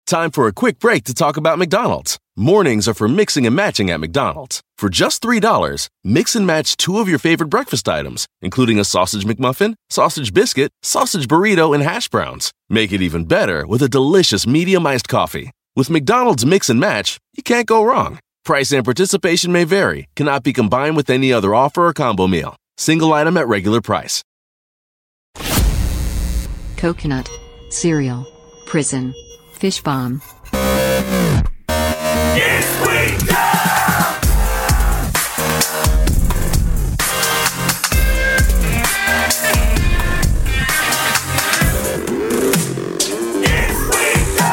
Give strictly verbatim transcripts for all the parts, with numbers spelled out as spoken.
Time for a quick break to talk about McDonald's. Mornings are for mixing and matching at McDonald's. For just three dollars, mix and match two of your favorite breakfast items, including a sausage McMuffin, sausage biscuit, sausage burrito, and hash browns. Make it even better with a delicious medium iced coffee. With McDonald's Mix and Match, you can't go wrong. Price and participation may vary, cannot be combined with any other offer or combo meal. Single item at regular price. Coconut, cereal, prison, fish bomb. Yes, we go! Yes, we go!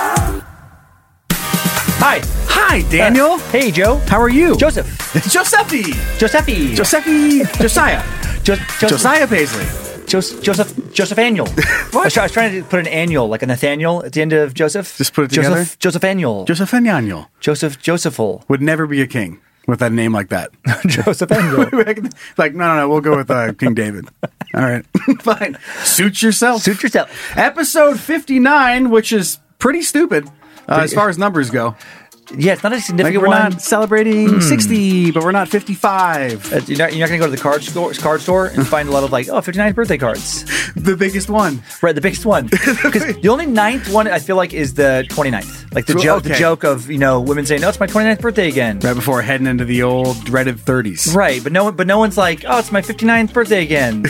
Hi. Hi, Daniel. Uh, hey, Joe. How are you? Joseph. Giuseppe. Giuseppe. Giuseppe. Josiah. Jo- Joseph. Josiah Paisley. Jos- Joseph. Joseph Annual. What? I was, try- I was trying to put an annual, like a Nathaniel at the end of Joseph. Just put it Joseph, together? Joseph Annual. Joseph Daniel Joseph Josephul. would never be a king with a name like that. Joseph Annual. Like, no, no, no. We'll go with uh, King David. All right. Fine. Suit yourself. Suit yourself. Episode fifty-nine, which is pretty stupid uh, as far as numbers go. Yeah, it's not a Like, significant we're one. not celebrating sixty, but we're not fifty-five. Uh, You're not, you're not going to go to the card store, card store and find a lot of like, oh, fifty-ninth birthday cards. The biggest one. Right, the biggest one. Because the only ninth one I feel like is the twenty-ninth. Like the, jo- Okay. the joke of, you know, women saying, oh, it's my twenty-ninth birthday again. Right before heading into the old dreaded thirties. Right, but no one, but no one's like, oh, it's my fifty-ninth birthday again.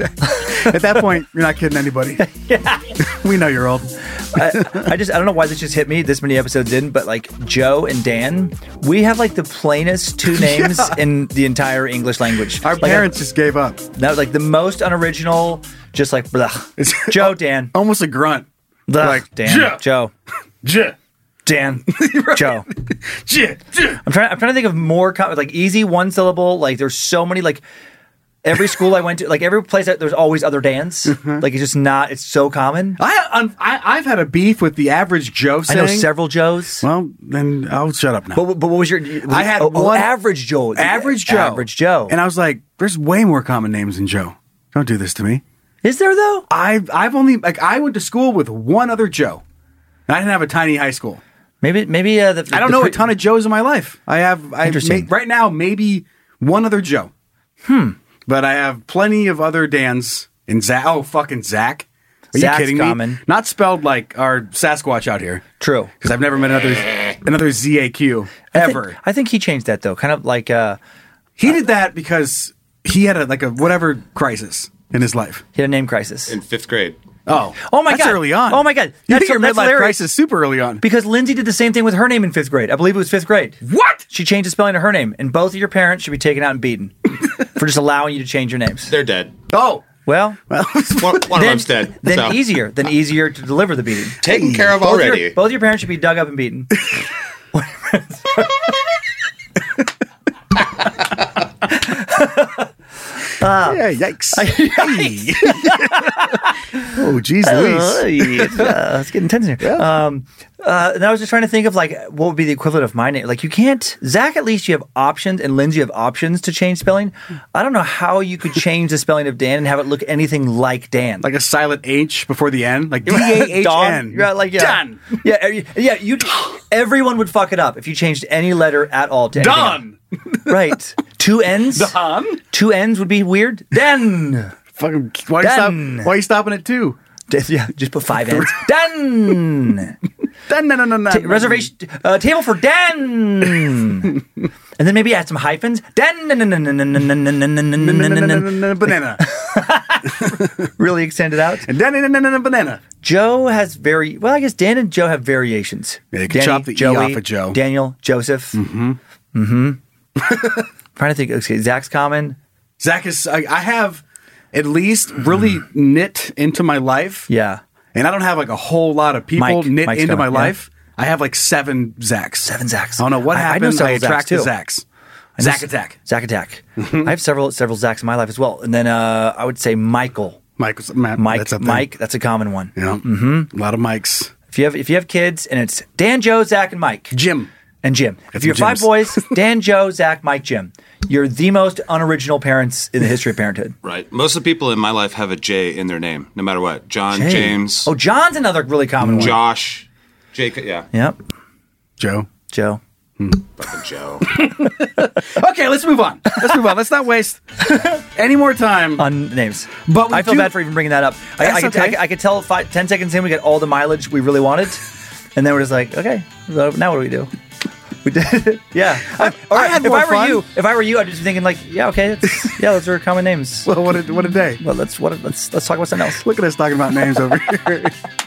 At that point, you're not kidding anybody. Yeah. We know you're old. I, I just, I don't know why this just hit me this many episodes in, but like Joe and Dan, we have like the plainest two names Yeah. in the entire English language. Our Like, parents just gave up. that was like the most unoriginal, just like, blah. It's Joe, Dan. Almost a grunt. Blah. like, Dan, "Ja." Joe, J. Dan, Joe. J. J. I'm trying. I'm trying to think of more com- like easy one syllable. Like there's so many. Like every school I went to, like every place, that there's always other Dans. Like it's just not. It's so common. I, um, I, I've had a beef with the average Joe I saying. know several Joes. Well, then I'll shut up now. But, but what was your? Was I it- had oh, oh, one- average Joe. average Joe. Average Joe. And I was like, there's way more common names than Joe. Don't do this to me. Is there though? I've, I've only, like, I went to school with one other Joe. And I didn't have a tiny high school. Maybe. Maybe. Uh, the, I don't the know pre- a ton of Joes in my life. I have, I Interesting. right now, maybe one other Joe. Hmm. But I have plenty of other Dans and Zach. Oh, fucking Zach. Are Zach's you kidding common. me? Not spelled like our Sasquatch out here. True. Because I've never met another another Z A Q I think- ever. I think he changed that though. Kind of like. Uh, He did that because he had a like a whatever crisis in his life. he had a name crisis. in fifth grade. Oh, Oh my that's God. early on. Oh my God. You That's- hit your that's midlife hilarious. crisis super early on. Because Lindsay did the same thing with her name in fifth grade. I believe it was fifth grade. What? She changed the spelling of her name, and both of your parents should be taken out and beaten for just allowing you to change your names. They're dead. Oh, Well, well, One, one of then, them's dead. then so. easier, then easier to deliver the beating. Taken care of Both already. Your, both your parents should be dug up and beaten. yeah, yikes. Hey. Oh, geez, Louise. it's, uh, it's getting tense in here. Um, uh, and I was just trying to think of like what would be the equivalent of my name. Like you can't, Zach. At least you have options, and Lindsay you have options to change spelling. I don't know how you could change the spelling of Dan and have it look anything like Dan. Like a silent H before the N, like D A H Don. N. Yeah, like yeah, Don. yeah, every- yeah. You, everyone would fuck it up if you changed any letter at all. To anything Don. else. Right? Two N's. Don. Two N's would be weird. Dan. Fucking. Why are you stop, Dan. Why are you stopping at two? Yeah, just put five N's. Dan. Dan, no, no, no, no. Ta- reservation uh, table for Dan, and then maybe add some hyphens. Dan, banana. really extend it out. And then banana. Joe has very well. I guess Dan and Joe have variations. Yeah, you can Danny, chop the E Joey, off of Joe. Daniel, Joseph. Mm-hmm. Mm-hmm. Trying to think. Okay, Zach's common. Zach is. I, I have at least really knit into my life. Yeah. And I don't have like a whole lot of people Mike. knit Mike's into my coming, yeah. life. I have like seven Zachs. Seven Zachs. I don't know what I- I happened. know I, several Zachs, attract the too. Zachs. I know Zach s- attack. Zach attack. I have several several Zachs in my life as well, and then uh, I would say Michael. Mike. Matt, Mike. That's up there. Mike. That's a common one. Yeah. Mm-hmm. A lot of Mikes. If you have if you have kids and it's Dan, Joe, Zach, and Mike. Jim. And Jim. Got If you have some five Jims. boys, Dan, Joe, Zach, Mike, Jim. You're the most unoriginal parents in the history of parenthood. Right. Most of the people in my life have a J in their name, no matter what. John, Jay. James, Oh, John's another really common one. Josh. Jake, yeah. Yep. Joe. Joe. Fucking Joe. Okay, let's move on. Let's move on. Let's not waste any more time. On names. But we I feel do- bad for even bringing that up. I, That's I, could, okay. I, I could tell five, ten seconds in we get all the mileage we really wanted. And then we're just like, okay, so now what do we do? We did yeah. I, all I right, had if more I were fun. you, if I were you, I'd just be thinking like, yeah, okay, it's, yeah, those are common names. Well, what a, what a day. Well, let's what let's let's talk about something else. Look at us talking about names over here.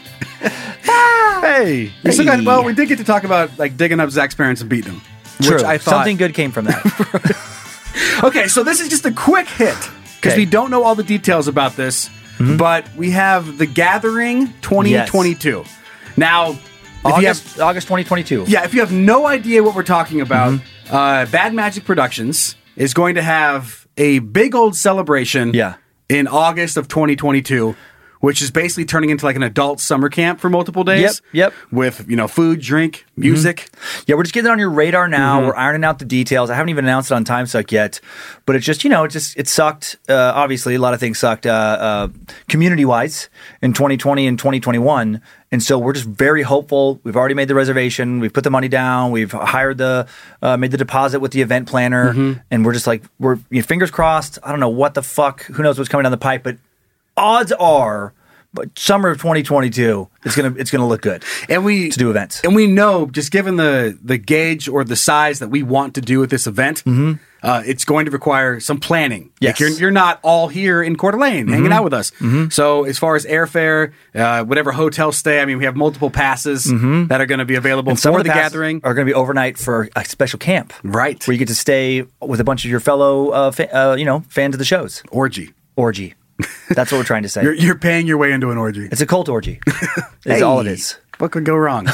Hey. We still got, well, we did get to talk about like digging up Zach's parents and beating them. True. Which I thought. Something good came from that. Okay, so this is just a quick hit because Okay. we don't know all the details about this, but we have The Gathering twenty twenty-two. Now, if you have, August August twenty twenty-two. yeah, if you have no idea what we're talking about, uh, Bad Magic Productions is going to have a big old celebration Yeah. in August of twenty twenty-two, which is basically turning into like an adult summer camp for multiple days. Yep, yep. With, you know, food, drink, music. Yeah, we're just getting it on your radar now. Mm-hmm. We're ironing out the details. I haven't even announced it on TimeSuck yet, but it's just, you know, it just it sucked. Uh, obviously, a lot of things sucked uh, uh, community-wise in twenty twenty and twenty twenty-one, and so we're just very hopeful. We've already made the reservation. We've put the money down. We've hired the uh, made the deposit with the event planner, Mm-hmm. and we're just like we're you know, fingers crossed. I don't know what the fuck. Who knows what's coming down the pipe, but odds are. But summer of twenty twenty-two, it's gonna it's gonna look good And we to do events. And we know, just given the the gauge or the size that we want to do with this event, uh, it's going to require some planning. Yes. Like you're, you're not all here in Coeur d'Alene hanging out with us. So as far as airfare, uh, whatever hotel stay, I mean, we have multiple passes that are going to be available And some for of the, passes gathering. are going to be overnight for a special camp, Right. Where you get to stay with a bunch of your fellow, uh, fa- uh, you know, fans of the shows. Orgy. Orgy. That's what we're trying to say. You're, you're paying your way into an orgy. It's a cult orgy. Is Hey, all it is. What could go wrong?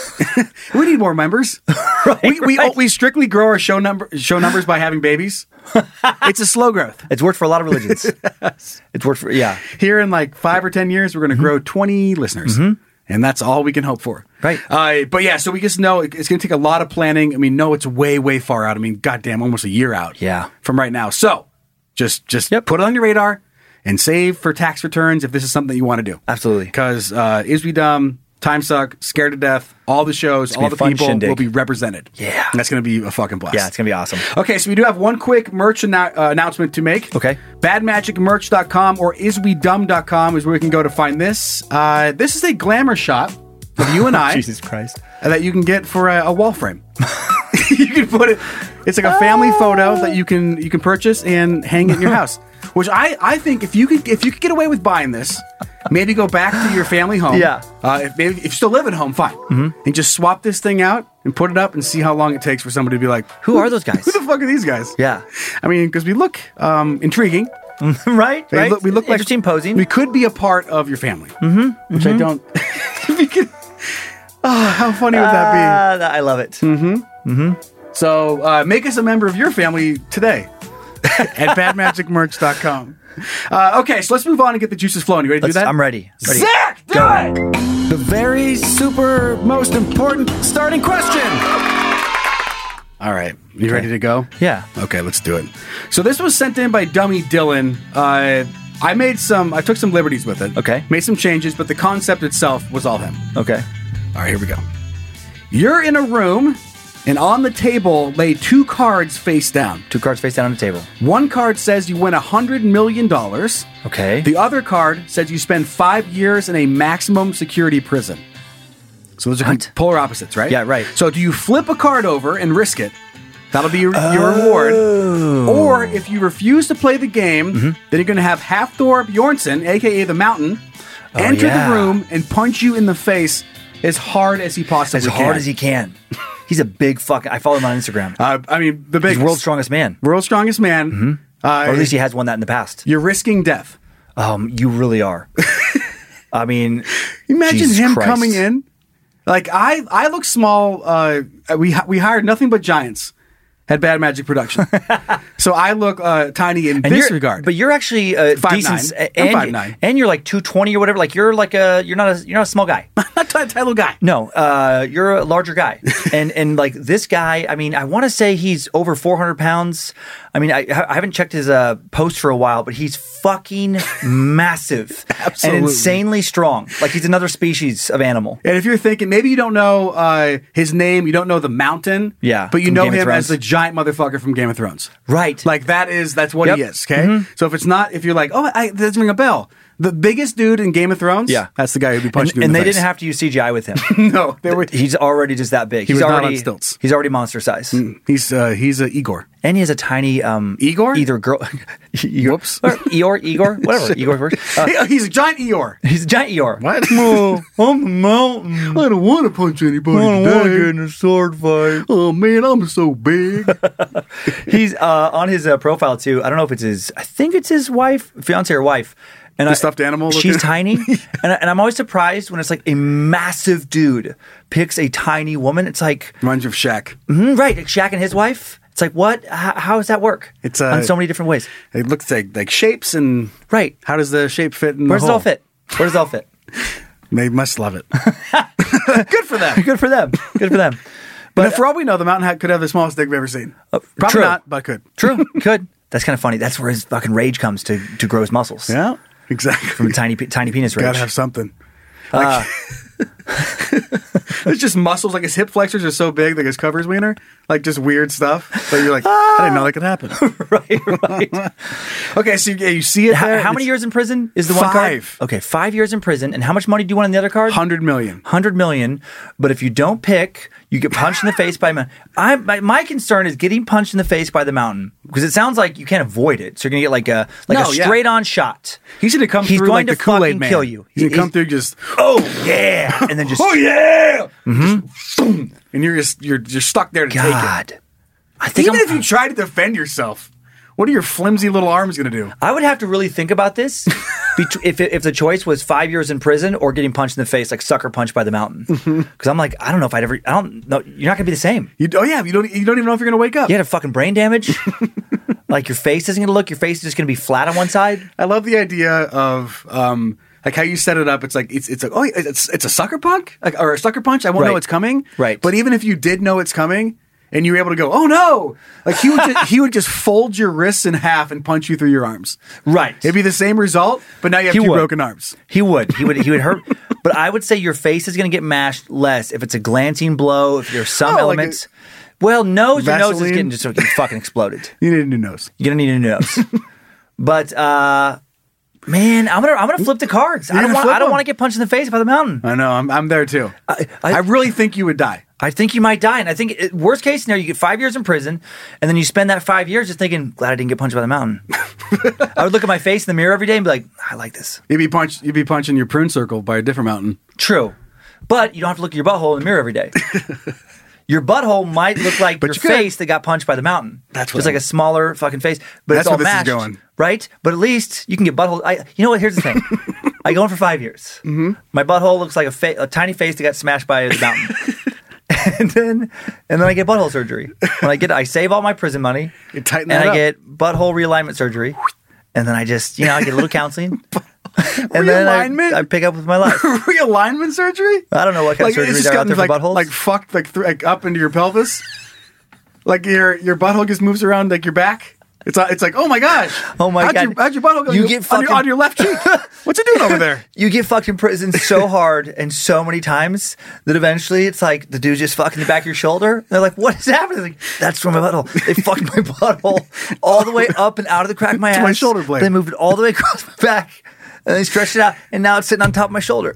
We need more members. we we, right. we strictly grow our show number show numbers by having babies. It's a slow growth. It's worked for a lot of religions. It's worked for yeah. Here in like five or ten years, we're going to grow twenty listeners. And that's all we can hope for. Right. Uh, but yeah, so we just know it's going to take a lot of planning. I mean, no, it's way, way far out. I mean, goddamn, almost a year out. Yeah. From right now. So just just Yep. put it on your radar and save for tax returns if this is something that you want to do. Absolutely. Because uh, Is We Dumb, Time Suck, Scared to Death, all the shows, gonna all be the a fun people shindig. will be represented. Yeah. And that's going to be a fucking blast. Yeah, it's gonna be awesome. Okay, so we do have one quick merch annou- uh, announcement to make. Okay. bad magic merch dot com or is we dumb dot com is where we can go to find this. Uh, this is a glamour shot of you and I Jesus Christ. uh, that you can get for a, a wall frame. You can put it. It's like a family photo that you can you can purchase and hang it in your house. Which I, I think if you could if you could get away with buying this, maybe go back to your family home. Yeah. Uh, if maybe if you still live at home, fine. And just swap this thing out and put it up and see how long it takes for somebody to be like, Who are those guys? Who the fuck are these guys? Yeah. I mean, because we look um, intriguing. right? We Right? look, we look like interesting posing. We could be a part of your family. Mm-hmm. Which I don't. If you could, oh, how funny would that be? Ah, I love it. So uh, make us a member of your family today at bad magic merch dot com. Uh, okay, so let's move on and get the juices flowing. You ready to Let's- do that? I'm ready. ready. Zach, do it! The very super most important starting question. All right, you ready to go? Yeah. Okay, let's do it. So this was sent in by Dummy Dylan. Uh, I made some, I took some liberties with it. Okay. Made some changes, but the concept itself was all him. Okay. All right, here we go. You're in a room, and on the table lay two cards face down. Two cards face down on the table. One card says you win one hundred million dollars. Okay. The other card says you spend five years in a maximum security prison. So those are What? polar opposites, right? Yeah, right. So do you flip a card over and risk it? That'll be your, your reward. Or if you refuse to play the game, Mm-hmm. then you're going to have Halfthor Bjornsson, a k a. the Mountain, enter Oh, yeah. the room and punch you in the face as hard as he possibly As can. hard as he can. He's a big fuck. I follow him on Instagram. Uh, I mean, the big He's world's strongest man. world's strongest man. Mm-hmm. Uh, Or at least he has won that in the past. you're risking death. Um, you really are. I mean, Imagine Jesus him Christ. coming in. Like I, I look small. Uh, we we hired nothing but giants at Bad Magic Production. So I look uh, tiny in And this you're- regard. but you're actually uh, five decent, nine. and I'm five nine. and you're like two twenty or whatever. Like you're like a you're not a you're not a small guy. not a tiny little guy. No, uh, you're a larger guy, and and like this guy. I mean, I want to say he's over four hundred pounds. I mean, I, I haven't checked his uh, post for a while, but he's fucking massive Absolutely. and insanely strong. Like he's another species of animal. And if you're thinking, maybe you don't know uh, his name, you don't know the mountain, Yeah, but you from know Game of him Thrones. as the giant motherfucker from Game of Thrones. Right. Like that is, that's what Yep. he is, okay? So if it's not, if you're like, oh, I, that doesn't ring a bell. The biggest dude in Game of Thrones, Yeah. that's the guy who'd be and, punching you in and the they face. didn't have to use C G I with him. No, they were, He's already just that big. He he's was not on already stilts. He's already monster size. he's uh, he's a Igor. And he has a tiny um Igor? either girl Igor, Whoops. or Eeyore, Igor, whatever. Igor works. Uh, He- he's a giant Eeyore. he's a giant Eeyore. What? Oh, I'm a mountain. I don't want to punch anybody today. a sword fight. Oh man, I'm so big. He's uh, on his uh, profile too. I don't know if it's his. I think it's his wife, fiance or wife. And The I, stuffed animal She's looking- tiny, and, I, and I'm always surprised when it's like a massive dude picks a tiny woman. It's like Reminds you of Shaq. mm, right, like Shaq and his wife. It's like what? How, how does that work? It's, uh, on so many different ways. It looks like like shapes and Right. how does the shape fit in Where does the it all hole? fit? Where does it all fit? They must love it. Good for them. Good for them. Good for them. But for all we know, the Mountain Hat could have the smallest dick we've ever seen. Probably true. not, but could. True. Good. That's kind of funny. That's where his fucking rage comes to to grow his muscles. Yeah, exactly. From a tiny pe- tiny penis rage. Gotta have something. Like, it's just muscles. Like his hip flexors are so big, like his covers wiener. Like just weird stuff. But you're like, I didn't know that could happen. right. Right. Okay, so you, yeah, you see it How, there. how many It's years in prison is the one Five. card? Okay, five years in prison. And how much money do you want on the other card? one hundred million. one hundred million. But if you don't pick, you get punched in the face by a mountain. I, my, my concern is getting punched in the face by the mountain because it sounds like you can't avoid it. So you're gonna get like a like No, a yeah. straight on shot. He's gonna come He's through going like to the Kool-Aid fucking man. kill you. He's gonna He- come through just, Oh yeah, and then just oh yeah, just, boom, and you're just you're you're stuck there to take it. God. I think Even I'm- if you try to defend yourself, what are your flimsy little arms gonna do? I would have to really think about this bet- if if the choice was five years in prison or getting punched in the face like sucker punch by the mountain. Because I'm like, I don't know if I'd ever. I don't know. You're not gonna be the same. You, oh yeah, you don't you don't even know if you're gonna wake up. You had a fucking brain damage. Like your face isn't gonna look. Your face is just gonna be flat on one side. I love the idea of um, like how you set it up. It's like it's it's like oh it's it's a sucker punch like, or a sucker punch. I won't know Right. it's coming. Right. But even if you did know it's coming and you were able to go, oh no, like he would just, he would just fold your wrists in half and punch you through your arms. Right. It'd be the same result, but now you have He two would. broken arms. He would. He would. He would hurt. But I would say your face is gonna get mashed less if it's a glancing blow. If there's some Oh, like elements. Well, nose, your nose is Vaseline? getting just getting fucking exploded. You need a new nose. You're gonna need a new nose. But uh, man, I'm gonna I'm gonna flip the cards. I You're don't gonna want flip I don't them? want to get punched in the face by the mountain. I know. I'm I'm there too. I- I, I- really think you would die. I think you might die, and I think it, worst case scenario, you get five years in prison, and then you spend that five years just thinking, "Glad I didn't get punched by the mountain." I would look at my face in the mirror every day and be like, "I like this." You'd be punched. You'd be punching your prune circle by a different mountain. True, but you don't have to look at your butthole in the mirror every day. Your butthole might look like But your you could. face that got punched by the mountain. That's what just I- like a smaller fucking face, but That's it's all where this is mashed, going. right? But at least you can get butthole. I, you know what? Here's the thing. I go in for five years. Mm-hmm. My butthole looks like a, fa- a tiny face that got smashed by the mountain. And then, and then I get butthole surgery. When I get, I save all my prison money, You tighten and that I up. get butthole realignment surgery, and then I just, you know, I get a little counseling, and then I, Realignment? I pick up with my life. Realignment surgery? I don't know what kind Like of it's surgeries just are out gotten there for like buttholes. like fucked like, th- like up into your pelvis. Like your your butthole just moves around like your back. It's uh, it's like oh my gosh. Oh my how'd God. Your, how'd your butthole go? You on get your- fucking- on your left cheek. What's it doing over there? You get fucked in prison so hard and so many times that eventually it's like the dude's just fucking the back of your shoulder. And they're like, what is happening? Like, that's from my butthole. They fucked my butthole all the way up and out of the crack of my To ass. my shoulder blade. They moved it all the way across my back. And they stretched it out. And now it's sitting on top of my shoulder.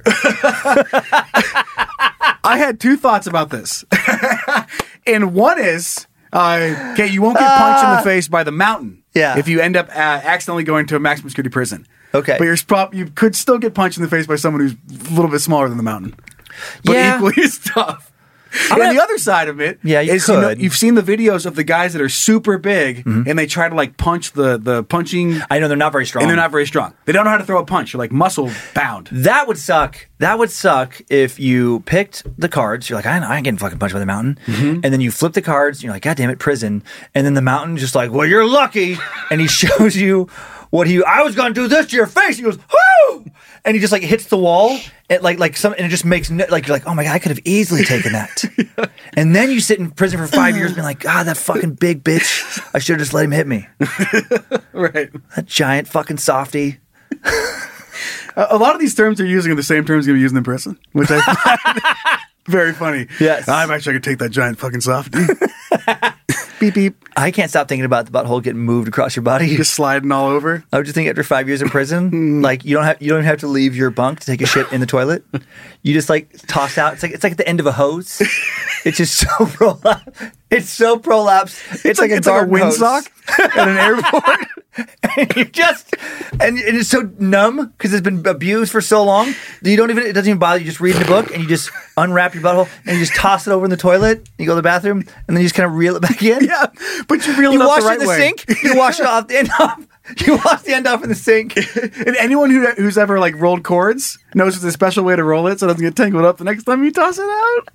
I had two thoughts about this, and one is. Uh, okay, you won't get punched in the face by the mountain. Yeah. If you end up uh, accidentally going to a maximum security prison. Okay. But you're prop you could still get punched in the face by someone who's a little bit smaller than the mountain. But Yeah. equally as tough. And the other side of it Yeah, you is, you know, could. you've seen the videos of the guys that are super big Mm-hmm. and they try to like punch the the punching, I know they're not very strong. and they're not very strong. They don't know how to throw a punch. They're like muscle bound. That would suck. That would suck if you picked the cards. You're like, I, I ain't getting fucking punched by the mountain. Mm-hmm. And then you flip the cards. And you're like, God damn it, prison. And then the mountain just like, well, you're lucky. And he shows you what he. I was going to do this to your face. He goes, whoo! And he just like hits the wall. And like like some, and it just makes no, like you're like, oh my God, I could have easily taken that. yeah. And then you sit in prison for five years, being like, God, that fucking big bitch. I should have just let him hit me. Right. That giant fucking softy. A, a lot of these terms are using are the same terms you're using in prison, which I find very funny. Yes. I'm actually going to take that giant fucking softy. Beep, beep. I can't stop thinking about the butthole getting moved across your body. Just sliding all over. I would just think after five years in prison, like you don't have you don't even have to leave your bunk to take a shit in the toilet. You just like toss out. It's like it's like at the end of a hose. It's just so prolapse. It's so prolapse. It's, It's like, like, a it's like a garden hose. windsock at an airport. And you just and it is so numb because it's been abused for so long that you don't even it doesn't even bother you. Just reading the book and you just unwrap your butthole and you just toss it over in the toilet. You go to the bathroom and then you just kind of reel it back in. Yeah, but you reel You it up wash the it right in the way. sink. You wash it off the end off. You wash the end off in the sink. And anyone who, who's ever like rolled cords knows there's a special way to roll it so it doesn't get tangled up the next time you toss it out.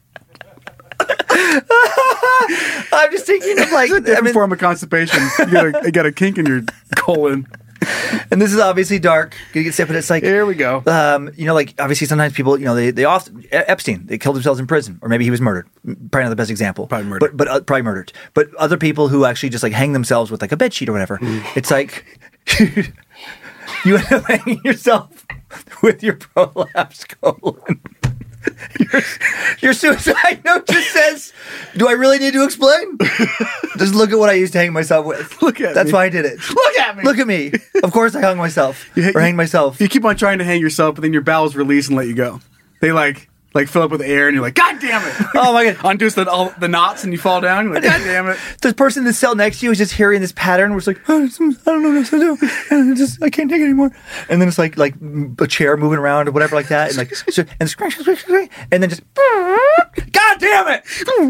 I'm just thinking of like It's a different I mean, form of constipation. You got, a, you got a kink in your colon. and this is obviously dark. You get sick, but it's like Here we go. Um, you know, like obviously sometimes people, you know, they they often Epstein, they killed themselves in prison, or maybe he was murdered. Probably not the best example. Probably murdered. but but uh, probably murdered. But other people who actually just like hang themselves with like a bed sheet or whatever. Mm. It's like you end up hanging yourself with your prolapsed colon. Your, your suicide note just says, "Do I really need to explain? Just look at what I used to hang myself with. Look at That's me. why I did it. Look at me. Look at me. Of course, I hung myself You- or hanged myself. You keep on trying to hang yourself, but then your bowels release and let you go. They like like fill up with air, and you're like, God damn it! Oh my God. Undoes the all, the knots, and you fall down. You're like, God damn it! The person in the cell next to you is just hearing this pattern where it's like, oh, I don't know what else to do. And I just I can't take it anymore. And then it's like like a chair moving around or whatever like that, and like so, and scratch, scratch, scratch, and then just God damn it!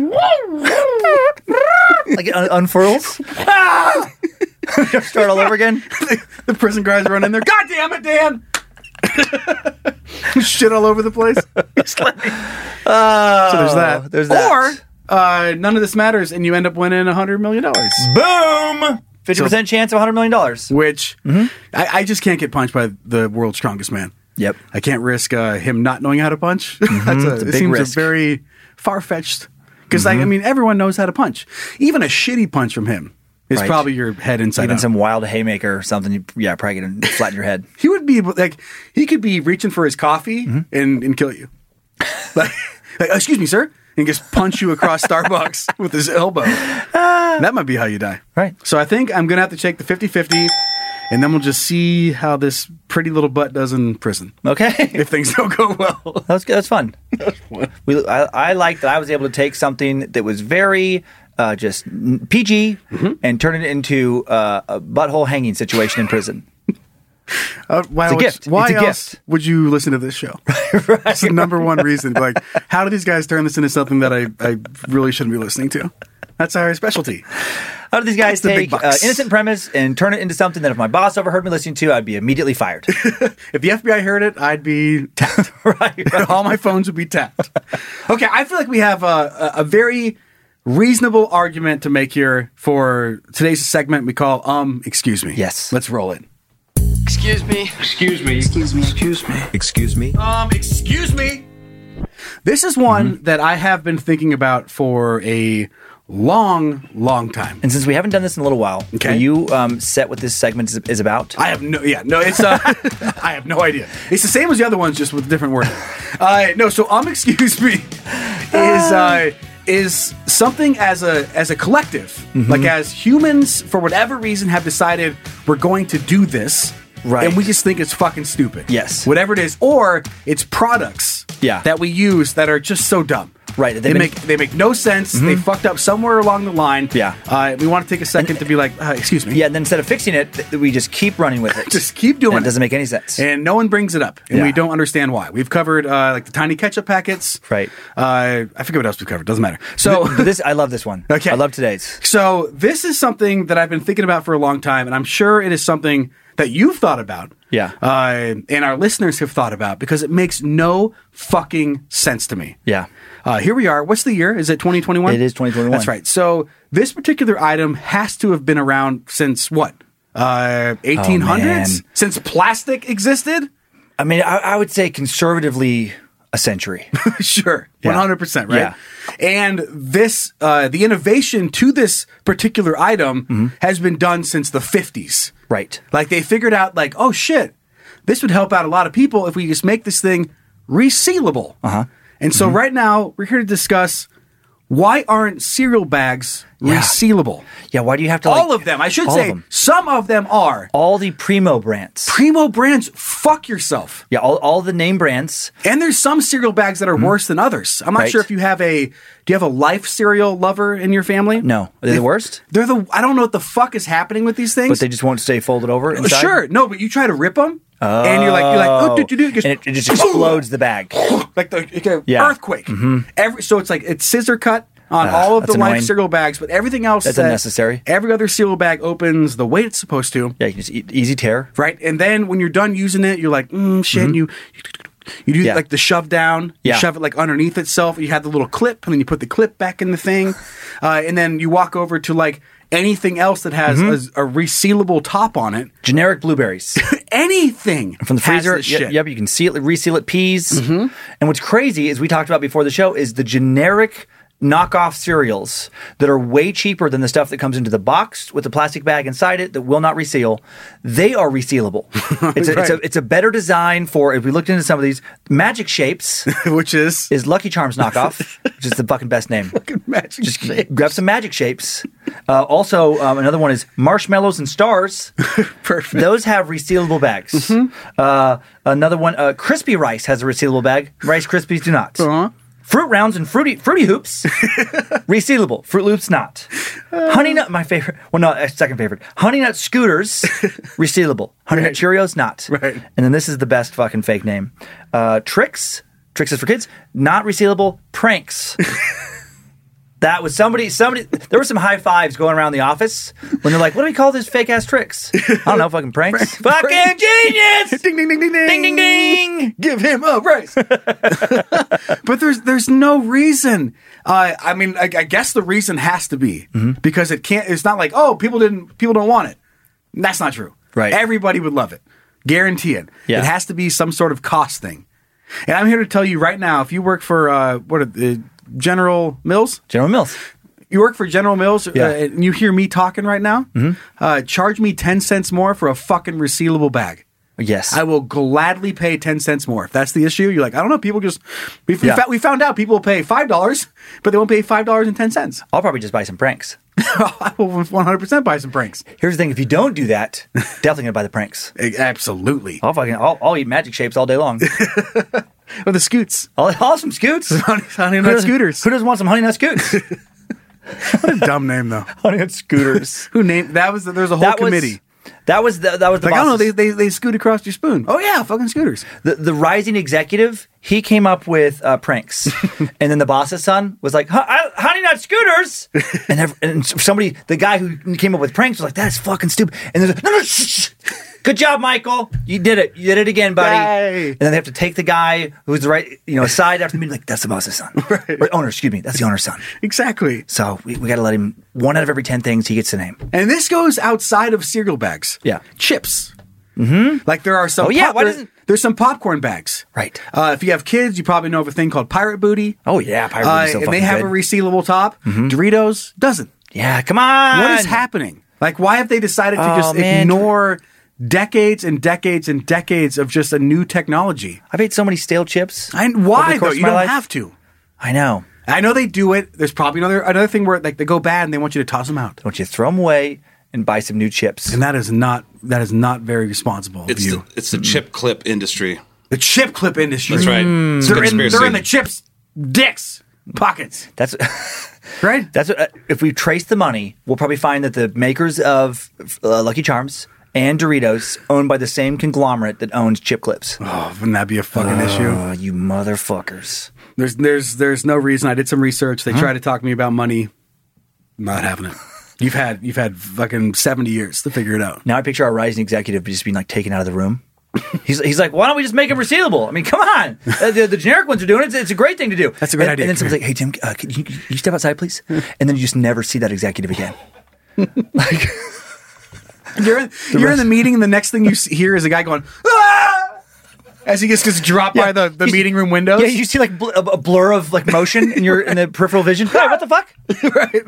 Like it un- unfurls. Ah! Start all over again. The prison guys run in there. God damn it, Dan! Shit all over the place. Oh, So there's that. There's that. Or uh, none of this matters, and you end up winning a hundred million dollars. Boom. Fifty percent chance of a hundred million dollars. Which Mm-hmm. I, I just can't get punched by the world's strongest man. Yep. I can't risk uh, him not knowing how to punch. That's a, Mm-hmm. It's a it big seems risk. a very far fetched. Because Mm-hmm. I, I mean, everyone knows how to punch. Even a shitty punch from him is Right. probably your head inside Even out. some wild haymaker or something. You, yeah, probably gonna flatten your head. He would be like he could be reaching for his coffee Mm-hmm. and, and kill you. Like, like, excuse me, sir, and just punch you across Starbucks with his elbow. That might be how you die. Right. So I think I'm gonna have to take the fifty-fifty, and then we'll just see how this pretty little butt does in prison. Okay. If things don't go well. That's good. That's fun. We, I, I like that I was able to take something that was very uh, just P G Mm-hmm. and turn it into uh, a butthole hanging situation in prison. Uh, why It's a would- gift. Why It's a else gift. would you listen to this show? That's the number one reason. Like, how do these guys turn this into something that I, I really shouldn't be listening to? That's our specialty. How do these guys That's the big take uh, bucks. innocent premise and turn it into something that if my boss overheard me listening to, I'd be immediately fired? If the F B I heard it, I'd be tapped. right, right. All my phones would be tapped. Okay, I feel like we have a, a, a very reasonable argument to make here for today's segment we call Um, Excuse Me. Yes. Let's roll it. Excuse me. Excuse me. Excuse me. Excuse me. Excuse me? Um, excuse me. This is one Mm-hmm. that I have been thinking about for a long, long time. And since we haven't done this in a little while, Okay. will you um, set what this segment is, is about? I have no, yeah, no, it's, uh, I have no idea. It's the same as the other ones, just with different wording. Uh, no, so, um, excuse me, is, uh, is something as a, as a collective, like as humans, for whatever reason, have decided we're going to do this, Right. And we just think it's fucking stupid. Yes. Whatever it is. Or it's products Yeah. that we use that are just so dumb. Right. They They've been- make they make no sense. They fucked up somewhere along the line. Yeah. Uh, we want to take a second to be like, uh, excuse me. Yeah, and then instead of fixing it, th- we just keep running with it. Just keep doing And it. It doesn't make any sense. And no one brings it up, and Yeah. we don't understand why. We've covered uh, like the tiny ketchup packets. Right. Uh, I forget what else we've covered. Doesn't matter. So But this, I love this one. Okay. I love today's. So this is something that I've been thinking about for a long time, and I'm sure it is something that you've thought about. Yeah. Uh, and our listeners have thought about because it makes no fucking sense to me. Yeah. Uh, here we are. What's the year? Is it twenty twenty-one? It is twenty twenty-one. That's right. So this particular item has to have been around since what? Uh, eighteen hundreds? man. Since plastic existed? I mean, I, I would say conservatively a century. Sure. Yeah. one hundred percent, right? Yeah. And this, uh, the innovation to this particular item Mm-hmm. has been done since the fifties. Right. Like they figured out, like, oh shit, this would help out a lot of people if we just make this thing resealable. Uh-huh. And so right now we're here to discuss why aren't cereal bags Yeah. resealable? Yeah, why do you have to All like, of them. I should all of say them. some of them are. All the Primo brands. Primo brands, fuck yourself. Yeah, all, all the name brands. And there's some cereal bags that are worse than others. I'm not Right. sure if you have a do you have a Life cereal lover in your family? No. Are they the worst? They're the I don't know what the fuck is happening with these things. But they just won't stay folded over inside? Sure, no, but you try to rip them, and you're like, you're like, oh, do, do, do, And it, it just explodes the bag. like the like a Yeah. earthquake. Every so it's like it's scissor cut on Ah, all of the that's Life annoying. cereal bags, but everything else That's that- unnecessary. Every other cereal bag opens the way it's supposed to. Yeah, you can just eat, easy tear. Right, and then when you're done using it, you're like, mm, shit, and you you do Yeah. like the shove down, you Yeah. shove it like underneath itself. You have the little clip, and then you put the clip back in the thing, uh, and then you walk over to like anything else that has Mm-hmm. a, a resealable top on it. Generic blueberries. Anything From the has freezer. this Yep, shit. yep, you can seal it, reseal it, peas. And what's crazy, as we talked about before the show, is the generic knockoff cereals that are way cheaper than the stuff that comes into the box with the plastic bag inside it that will not reseal. They are resealable. It's a, it's a Right. it's a better design for, if we looked into some of these, Magic Shapes Which is is Lucky Charms knockoff, which is the fucking best name. magic Just shape. grab some Magic Shapes. Uh, also, um, another one is Marshmallows and Stars. Perfect. Those have resealable bags. Uh, another one, uh, Crispy Rice has a resealable bag. Rice Krispies do not. Uh-huh. Fruit Rounds and Fruity Fruity Hoops, resealable. Fruit Loops not. Honey Nut, my favorite. Well, no, uh, second favorite. Honey Nut Scooters, resealable. Honey Nut Cheerios not. Right. And then this is the best fucking fake name. Uh, Tricks. Tricks is for kids. Not resealable. Pranks. That was somebody, somebody, there were some high fives going around the office when they're like, what do we call these fake ass tricks? I don't know, fucking pranks. fucking genius! Ding ding ding ding ding Ding, ding, ding! Give him a raise. But there's there's no reason. Uh, I mean, I, I guess the reason has to be Mm-hmm. because it can't. It's not like oh, people didn't people don't want it. That's not true. Right. Everybody would love it. Guarantee it. Yeah. It has to be some sort of cost thing. And I'm here to tell you right now, if you work for uh, what are the General Mills, General Mills. you work for General Mills, Yeah. uh, and you hear me talking right now, uh, charge me ten cents more for a fucking resealable bag. Yes. I will gladly pay ten cents more. If that's the issue, you're like, I don't know, people just, we, we, Yeah. fa- we found out people will pay five dollars, but they won't pay five dollars and ten cents. I'll probably just buy some pranks. I will one hundred percent buy some pranks. Here's the thing: if you don't do that, definitely gonna buy the pranks. Eh, Absolutely. I'll fucking I'll, I'll eat Magic Shapes all day long. Or the scoots. I'll, I'll have some scoots. Honey, honey Who Nut doesn't- Scooters. Who doesn't want some Honey Nut Scoots? What a dumb name, though. Honey Nut Scooters. Who named, that was, there's a whole That was committee. that was the, that was the Like, I don't know, boss's- they, they, they scoot across your spoon. Oh, yeah, fucking scooters. the, the rising executive. He came up with uh, pranks, and then the boss's son was like, "Huh, I- "Honey Nut Scooters," and, ev- and somebody, the guy who came up with pranks, was like, "That's fucking stupid." And they're like, "No, no, shh, shh. Good job, Michael. You did it. You did it again, buddy." Yay. And then they have to take the guy who's the right, you know, aside after the meeting, like, "That's the boss's son, Right. or owner. Excuse me, that's the owner's son." Exactly. So we, we got to let him. One out of every ten things he gets the name. And this goes outside of cereal bags. Yeah. Chips. Mm-hmm. Like there are some. Oh, yeah, pop- why there- doesn't- there's some popcorn bags. Right. Uh, if you have kids, you probably know of a thing called Pirate Booty. Oh yeah, Pirate Uh, Booty's so and fucking they have good. a resealable top. Doritos doesn't. Yeah, come on. What is happening? Like, why have they decided to Oh, just man. ignore decades and decades and decades of just a new technology? I've ate so many stale chips. And over why the though? course of You my don't life. have to. I know. I know they do it. There's probably another another thing where like they go bad and they want you to toss them out. Don't you throw them away? and buy some new chips. And that is not that is not very responsible It's of you. the, it's the chip clip industry. The chip clip industry. That's right. It's a They're, in, conspiracy. they're in the chips, dicks, pockets. That's Right? that's what, uh, if we trace the money, we'll probably find that the makers of uh, Lucky Charms and Doritos owned by the same conglomerate that owns Chip Clips. Oh, wouldn't that be a fucking issue? Oh, you motherfuckers. There's there's there's no reason. I did some research. They tried to talk to me about money. Not having it. You've had you've had fucking seventy years to figure it out. Now I picture our rising executive just being like taken out of the room. He's, he's like, why don't we just make them resealable? I mean, come on. Uh, the, the generic ones are doing it. It's, it's a great thing to do. That's a great and, idea. And then someone's like, hey, Tim, uh, can, you, can you step outside, please? And then you just never see that executive again. Like, You're in, you're in the meeting, and the next thing you see, hear is a guy going, ah! As he gets, gets dropped Yeah. by the, the You- meeting room windows. yeah, you see like bl- a, a blur of like motion in your in the peripheral vision. Hey, what the fuck? Right.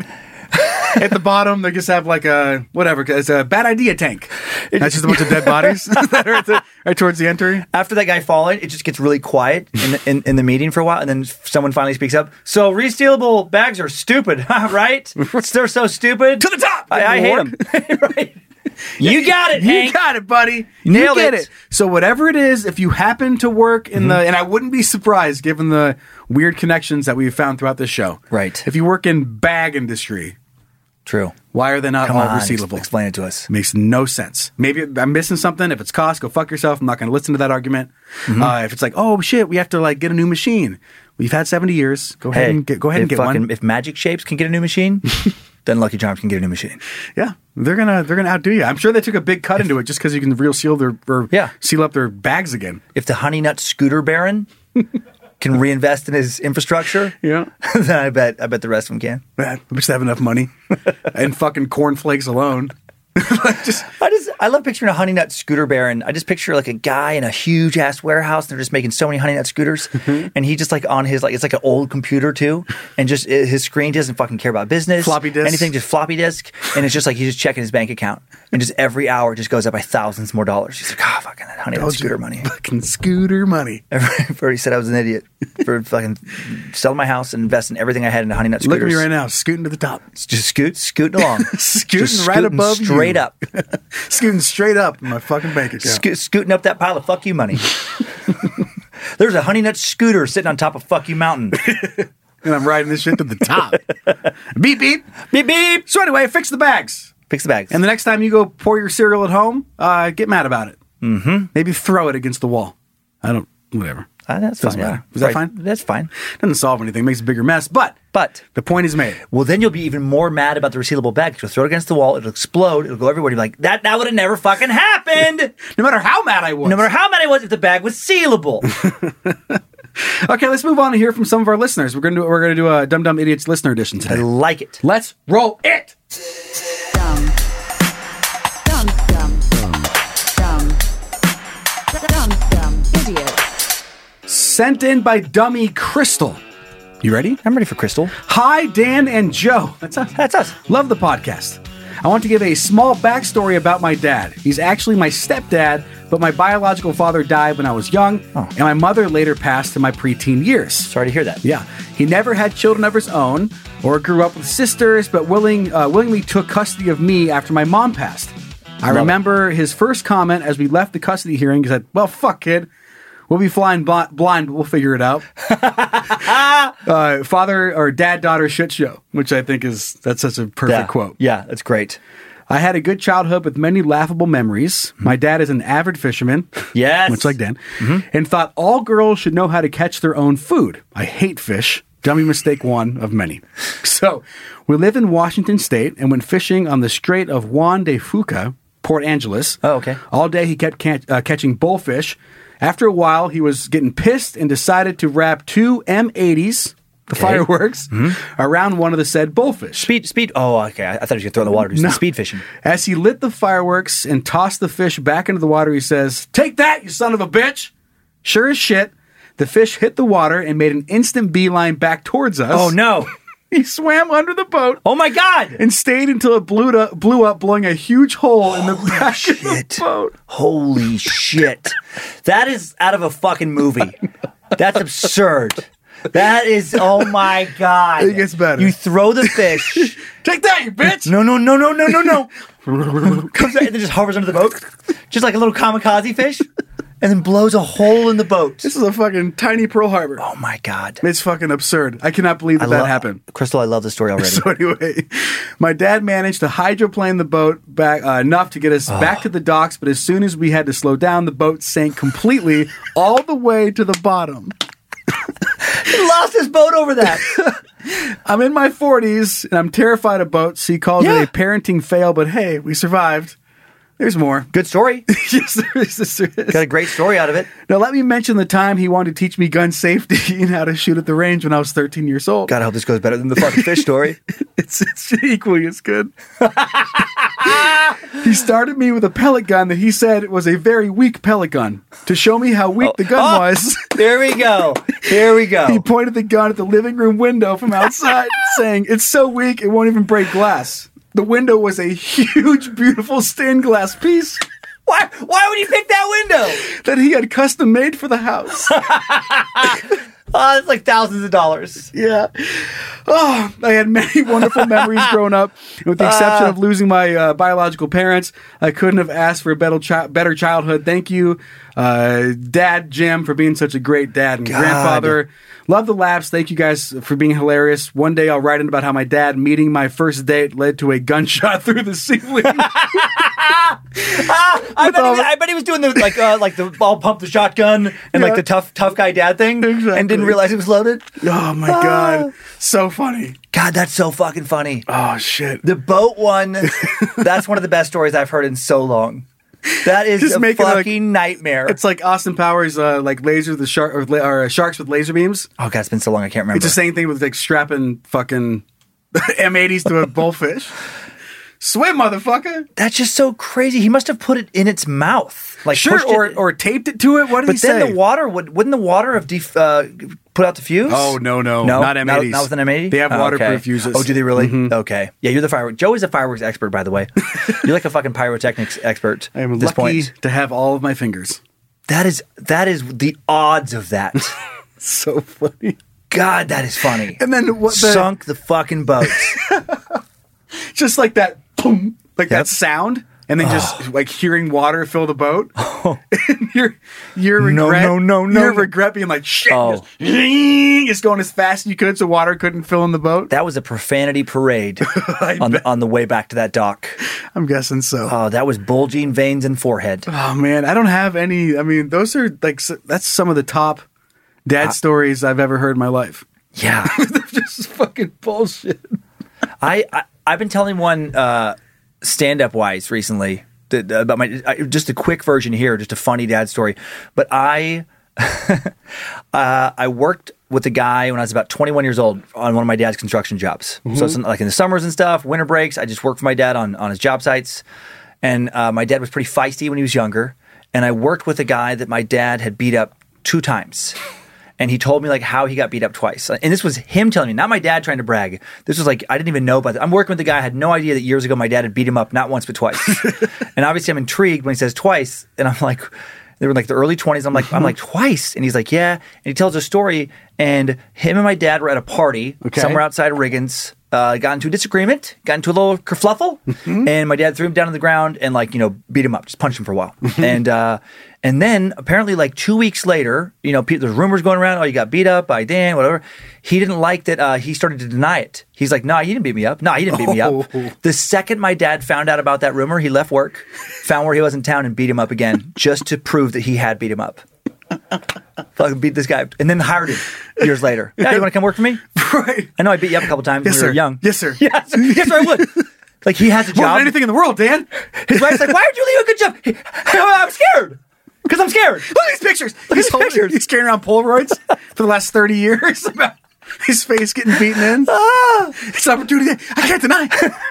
At the bottom, they just have like a whatever. It's a bad idea tank. That's just a bunch of dead bodies that are at the, right towards the entry. After that guy falling, it just gets really quiet in the, in, in the meeting for a while, and then someone finally speaks up. So resealable bags are stupid, right? They're so stupid. To the top! I, I hate them. Right? You got it, You Hank. got it, buddy. You Nailed get it. it. So whatever it is, if you happen to work in the, and I wouldn't be surprised given the weird connections that we've found throughout this show. Right. If you work in bag industry, True. why are they not Come all on, ex- resealable? explain it to us. Makes no sense. Maybe I'm missing something. If it's cost, go fuck yourself. I'm not going to listen to that argument. Mm-hmm. Uh, if it's like, oh shit, we have to like get a new machine. We've had seventy years. Go ahead Hey, and get, go ahead and if get fucking, one. If Magic Shapes can get a new machine, then Lucky Charms can get a new machine. Yeah, they're gonna they're gonna outdo you. I'm sure they took a big cut into it just because you can real seal their or Yeah. seal up their bags again. If the Honey Nut Scooter Baron can reinvest in his infrastructure, Yeah. then I bet I bet the rest of them can. Man, I wish they have enough money and fucking cornflakes alone. Like just I just I love picturing a Honey Nut Scooter Baron. I just picture like a guy in a huge ass warehouse. And they're just making so many Honey Nut scooters, and he just like on his like it's like an old computer too, and just uh, his screen doesn't fucking care about business, Floppy disk. anything, just floppy disk, and it's just like he's just checking his bank account, and just every hour it just goes up by thousands more dollars. He's like, oh fucking that Honey Nut Told you. Scooter money. fucking scooter money. I've already said I was an idiot for fucking selling my house and investing everything I had into Honey Nut Look at scooters. me right now, scooting to the top, Just scoot, scooting along, Scooting Just right scooting above you. straight up. scooting straight up in my fucking bank account. Sco- scooting up that pile of fuck you money. There's a Honey Nut Scooter sitting on top of fuck you mountain. And I'm riding this shit to the top. Beep beep. Beep beep. So anyway, fix the bags. Fix the bags. And the next time you go pour your cereal at home, uh, get mad about it. Mm-hmm. Maybe throw it against the wall. I don't. Whatever. Ah, that's Doesn't fine. matter. yeah. Is that Right. fine? That's fine. Doesn't solve anything. Makes a bigger mess. But But the point is made. well, then you'll be even more mad about the resealable bag. You'll throw it against the wall. It'll explode. It'll go everywhere. You'll be like, that that would have never fucking happened. No matter how mad I was. No matter how mad I was, if the bag was sealable. Okay, let's move on to hear from some of our listeners. We're gonna do we're gonna do a Dumb Dumb Idiots listener edition I today. like it. Let's roll it. Dumb. Dumb, dumb. Dumb. Dumb, dumb. Idiot. Sent in by Dummy Crystal. You ready? I'm ready for Crystal. Hi, Dan and Joe. That's us. That's us. Love the podcast. I want to give a small backstory about my dad. He's actually my stepdad, but my biological father died when I was young, Oh. and my mother later passed in my preteen years. Sorry to hear that. Yeah, he never had children of his own or grew up with sisters, but willing, uh, willingly took custody of me after my mom passed. I Love it. remember his first comment as we left the custody hearing. He said, "Well, fuck, kid. We'll be flying bl- blind. We'll figure it out." uh, father or dad daughter shit show, which I think is that's such a perfect Yeah. quote. Yeah, that's great. I had a good childhood with many laughable memories. My dad is an avid fisherman. Yes. Much like Dan. And thought all girls should know how to catch their own food. I hate fish. Dummy mistake one of many. So, we live in Washington State and went fishing on the Strait of Juan de Fuca, Port Angeles. Oh, okay. All day he kept ca- uh, catching bullfish. After a while, he was getting pissed and decided to wrap two M eighties, the Okay. fireworks, around one of the said bullfish. Speed, speed. Oh, okay. I, I thought he was going to throw it in the water. Do some speed fishing. As he lit the fireworks and tossed the fish back into the water, he says, "Take that, you son of a bitch!" Sure as shit, the fish hit the water and made an instant beeline back towards us. Oh, no. He swam under the boat Oh, my God. and stayed until it blew up, blew up, blowing a huge hole in the back of the shit. boat. Holy shit. That is out of a fucking movie. That's absurd. That is, oh my God. It gets better. You throw the fish. Take that, you bitch! No, no, no, no, no, no, no. Comes out and then just hovers under the boat. Just like a little kamikaze fish. And then blows a hole in the boat. This is a fucking tiny Pearl Harbor. Oh my God. It's fucking absurd. I cannot believe that I that lo- happened. Crystal, I love the story already. So anyway, my dad managed to hydroplane the boat back uh, enough to get us Oh. back to the docks, but as soon as we had to slow down, the boat sank completely all the way to the bottom. He lost his boat over that. I'm in my forties, and I'm terrified of boats. He calls Yeah. it a parenting fail, but hey, we survived. There's more. Good story. Yes, there is. Yes, there is. Got a great story out of it. Now, let me mention the time he wanted to teach me gun safety and how to shoot at the range when I was thirteen years old. God, I hope this goes better than the fucking fish story. It's, it's equally as good. He started me with a pellet gun that he said was a very weak pellet gun. To show me how weak the gun Oh, was, Here we go. Here we go. he pointed the gun at the living room window from outside, saying, "It's so weak, it won't even break glass." The window was a huge, beautiful stained glass piece Why? Why would he pick that window? that he had custom made for the house. Oh, it's like thousands of dollars. Yeah. Oh, I had many wonderful memories growing up. And with the exception Uh, of losing my uh, biological parents, I couldn't have asked for a better, chi- better childhood. Thank you, uh, Dad Jim, for being such a great dad and God. grandfather. Love the laughs. Thank you guys for being hilarious. One day I'll write in about how my dad meeting my first date led to a gunshot through the ceiling. I, bet all he, the- I bet he was doing the like uh, like the ball pump the shotgun and Yeah. like the tough tough guy dad thing Exactly. and didn't realize it was loaded. Oh my God. So funny. God, that's so fucking funny. Oh shit. The boat one, that's one of the best stories I've heard in so long. That is Just a make it like- fucking nightmare. It's like Austin Powers, uh, like laser the shark or, la- or uh, sharks with laser beams. Oh God, it's been so long I can't remember. It's the same thing with like strapping fucking M eighties to a bullfish. Swim, motherfucker! That's just so crazy. He must have put it in its mouth, like Sure, pushed or it, or taped it to it. What did But he then say? the water would wouldn't the water have def, uh, put out the fuse? Oh, no, no. no, Not M eighties. Not, not with an M eighty. They have Oh, waterproof okay. fuses. Oh, do they really? Mhm. Okay, yeah. You're the fireworks. Joe is a fireworks expert, by the way. You're like a fucking pyrotechnics expert. I am at this lucky point. to have all of my fingers. That is that is the odds of that. So funny. God, that is funny. And then what the, Sunk the fucking boat. just like that, boom, like Yep. that sound, and then just like hearing water fill the boat. And your your No, regret, no, no, no, your no. regret being like shit, Oh. just, just going as fast as you could so water couldn't fill in the boat. That was a profanity parade on the, on the way back to that dock. I'm guessing so. Oh, that was bulging veins and forehead. Oh man, I don't have any. I mean, those are like s- that's some of the top dad stories I've ever heard in my life. Yeah. They're just fucking bullshit. I, I I've been telling one uh, stand up wise recently that, uh, about my I, just a quick version here, just a funny dad story. But I uh, I worked with a guy when I was about twenty-one years old on one of my dad's construction jobs. So it's like in the summers and stuff, winter breaks, I just worked for my dad on on his job sites. And uh, my dad was pretty feisty when he was younger. And I worked with a guy that my dad had beat up two times. And he told me like how he got beat up twice. And this was him telling me, not my dad trying to brag. This was like, I didn't even know about it. I'm working with the guy. I had no idea that years ago my dad had beat him up not once, but twice. And obviously I'm intrigued when he says twice. And I'm like, they were like the early twenties. I'm like, I'm like, twice. And he's like, yeah. And he tells a story. And him and my dad were at a party Okay. somewhere outside of Riggins. Uh, got into a disagreement, got into a little kerfluffle, and my dad threw him down on the ground and like, you know, beat him up, just punched him for a while. and uh, and then apparently like two weeks later, you know, pe- there's rumors going around, oh, you got beat up by Dan, whatever. He didn't like that. Uh, he started to deny it. He's like, no, nah, he didn't beat me up. No, nah, he didn't beat me up. Oh. The second my dad found out about that rumor, he left work, found where he was in town and beat him up again just to prove that he had beat him up. Fucking beat this guy and then hired him years later. Yeah, you want to come work for me? Right. I know I beat you up a couple times Yes, when we were sir. young. Yes, sir. Yes, yes, sir, I would. Like he has a More job. than anything in the world, Dan. His wife's like, "Why did you leave a good job?" He, I'm scared because I'm scared. Look at these pictures. Look These at these pictures. pictures. He's carrying around Polaroids for the last thirty years about his face getting beaten in. Ah. It's an opportunity I can't deny.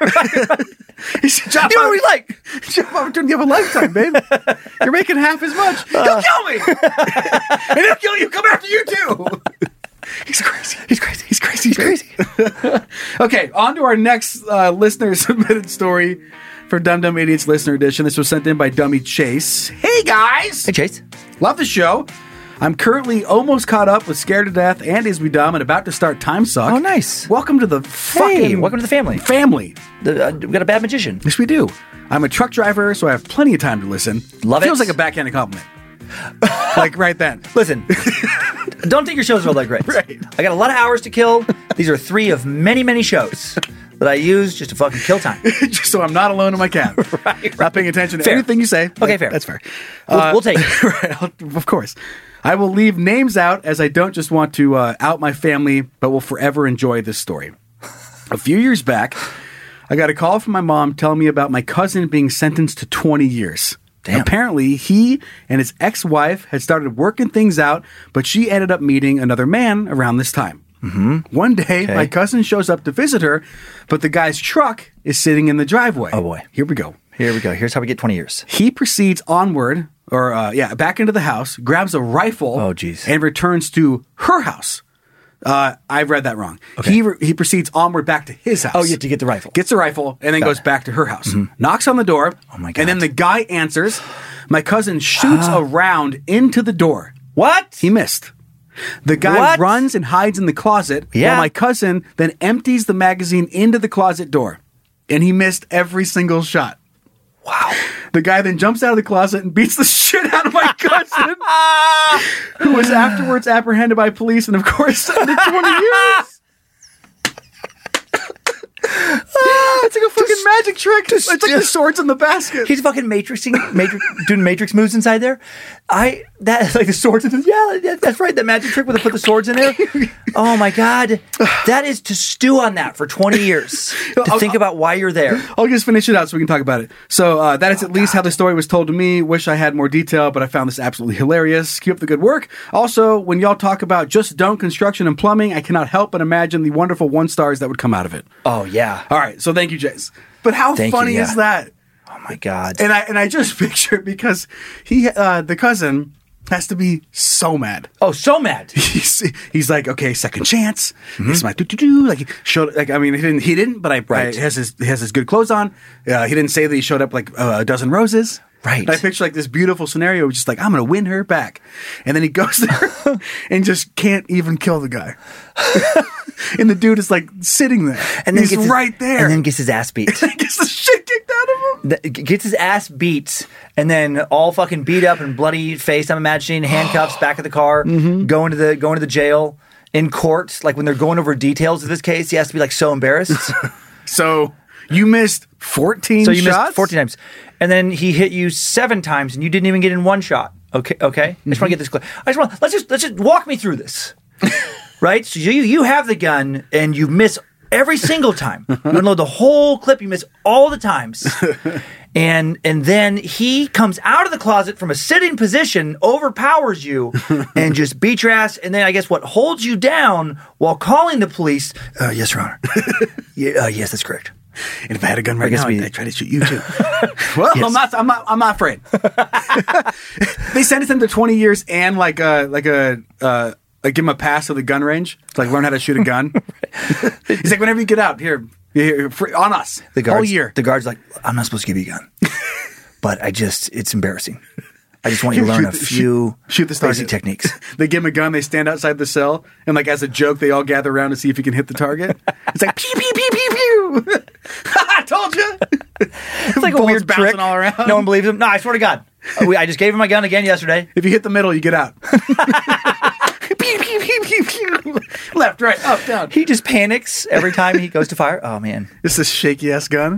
It's a job, You know what we like? job opportunity of a lifetime, babe. You're making half as much. Uh. He'll kill me. And he'll kill you. Come after you, too. He's crazy. He's crazy. He's crazy. He's crazy. Okay, on to our next uh, listener submitted story for Dumb Dumb Idiots Listener Edition. This was sent in by Dummy Chase. Hey, guys. Hey, Chase. Love the show. I'm currently almost caught up with Scared to Death and Is We Dumb and about to start Time Suck. Oh, nice. Welcome to the fucking... Hey, welcome to the family. Family. The, uh, we got a bad magician. Yes, we do. I'm a truck driver, so I have plenty of time to listen. Love it. Feels like a backhanded compliment. Like right then. Listen, don't think your shows are all that great. Right. I got a lot of hours to kill. These are three of many, many shows that I use just to fucking kill time. Just so I'm not alone in my cab. right, right. Not paying attention to Fair. anything you say. Okay, fair. That's fair. We'll, Uh, we'll take it. right, I'll- of course. I will leave names out as I don't just want to uh, out my family, but will forever enjoy this story. A few years back, I got a call from my mom telling me about my cousin being sentenced to twenty years. Damn. Apparently, he and his ex-wife had started working things out, but she ended up meeting another man around this time. Mm-hmm. One day, Okay. my cousin shows up to visit her, but the guy's truck is sitting in the driveway. Oh, boy. Here we go. Here we go. Here's how we get twenty years. He proceeds onward, or uh, yeah, back into the house, grabs a rifle, Oh, geez. and returns to her house. Uh, I've read that wrong. He re- he proceeds onward back to his house. Oh, you have to get the rifle. Gets the rifle and then Got goes it. back to her house. Knocks on the door. Oh, my And then God. the guy answers. My cousin shoots a round into the door. What? He missed. The guy What? runs and hides in the closet. Yeah. While my cousin then empties the magazine into the closet door, and he missed every single shot. Wow. The guy then jumps out of the closet and beats the shit out of my cousin, who was afterwards apprehended by police and, of course, sentenced to twenty years. It's like a fucking magic trick. It's like the swords in the basket. He's fucking matrixing, matrix, doing matrix moves inside there. I that like the swords in the yeah, that, that's right. That magic trick where they put the swords in there. Oh my god, that is to stew on that for twenty years to I'll- think about why you're there. I'll just finish it out so we can talk about it. So uh, that is at least how the story was told to me. Wish I had more detail, but I found this absolutely hilarious. Keep up the good work. Also, when y'all talk about just don't construction and plumbing, I cannot help but imagine the wonderful one stars that would come out of it. Oh yeah. All right, so thank you, Jace. But how Thank you, funny yeah. is that? Oh my god. And I and I just picture it because he, uh, the cousin, has to be so mad. Oh, so mad. He's, he's like, okay, second chance. This is my do do do. Like he showed, like I mean, he didn't, he didn't, but I, Right. I he has his he has his good clothes on. Uh, he didn't say that he showed up like uh, a dozen roses. Right. And I picture like this beautiful scenario, just like I'm gonna win her back, and then he goes there and just can't even kill the guy. And the dude is like sitting there, And then he's gets his- right there, And then gets his ass beat. he gets the shit kicked out of him. Th- gets his ass beat, and then all fucking beat up and bloody face. I'm imagining handcuffs back of the car, Mm-hmm. going to the going to the jail in court. Like when they're going over details of this case, he has to be like so embarrassed. So you missed fourteen. so you shots? missed fourteen times, and then he hit you seven times, and you didn't even get in one shot. Okay, okay. I just Mm-hmm. want to get this clear. I just want let's just let's just walk me through this, right? So you you have the gun, and you miss every single time. You unload the whole clip, you miss all the times. And and then he comes out of the closet from a sitting position, overpowers you, and just beats your ass. And then I guess what holds you down while calling the police? Uh, yes, Your Honor. yeah, uh, yes, that's correct. And if I had a gun right guess now, we- I'd, I'd try to shoot you too. Well, Yes. I'm not. I'm not. I'm not afraid. They sentenced him to twenty years and like a like a uh, like give him a pass to the gun range to like learn how to shoot a gun. He's like, whenever you get out here, here free, on us The guards, whole year. The guard's like, I'm not supposed to give you a gun, but I just it's embarrassing. I just want you to learn a Shoot the- few shoot the basic target. techniques. They give him a gun. They stand outside the cell, and like as a joke, they all gather around to see if he can hit the target. It's like pew pew pew pew pew. I told you. It's like a Bullets weird bouncing trick. all around. No one believes him. No, I swear to God, Uh, we, I just gave him my gun again yesterday. If you hit the middle, you get out. Pew, pew, pew, pew, pew. Left, right, up, down. He just panics every time he goes to fire. Oh man, This is shaky ass gun.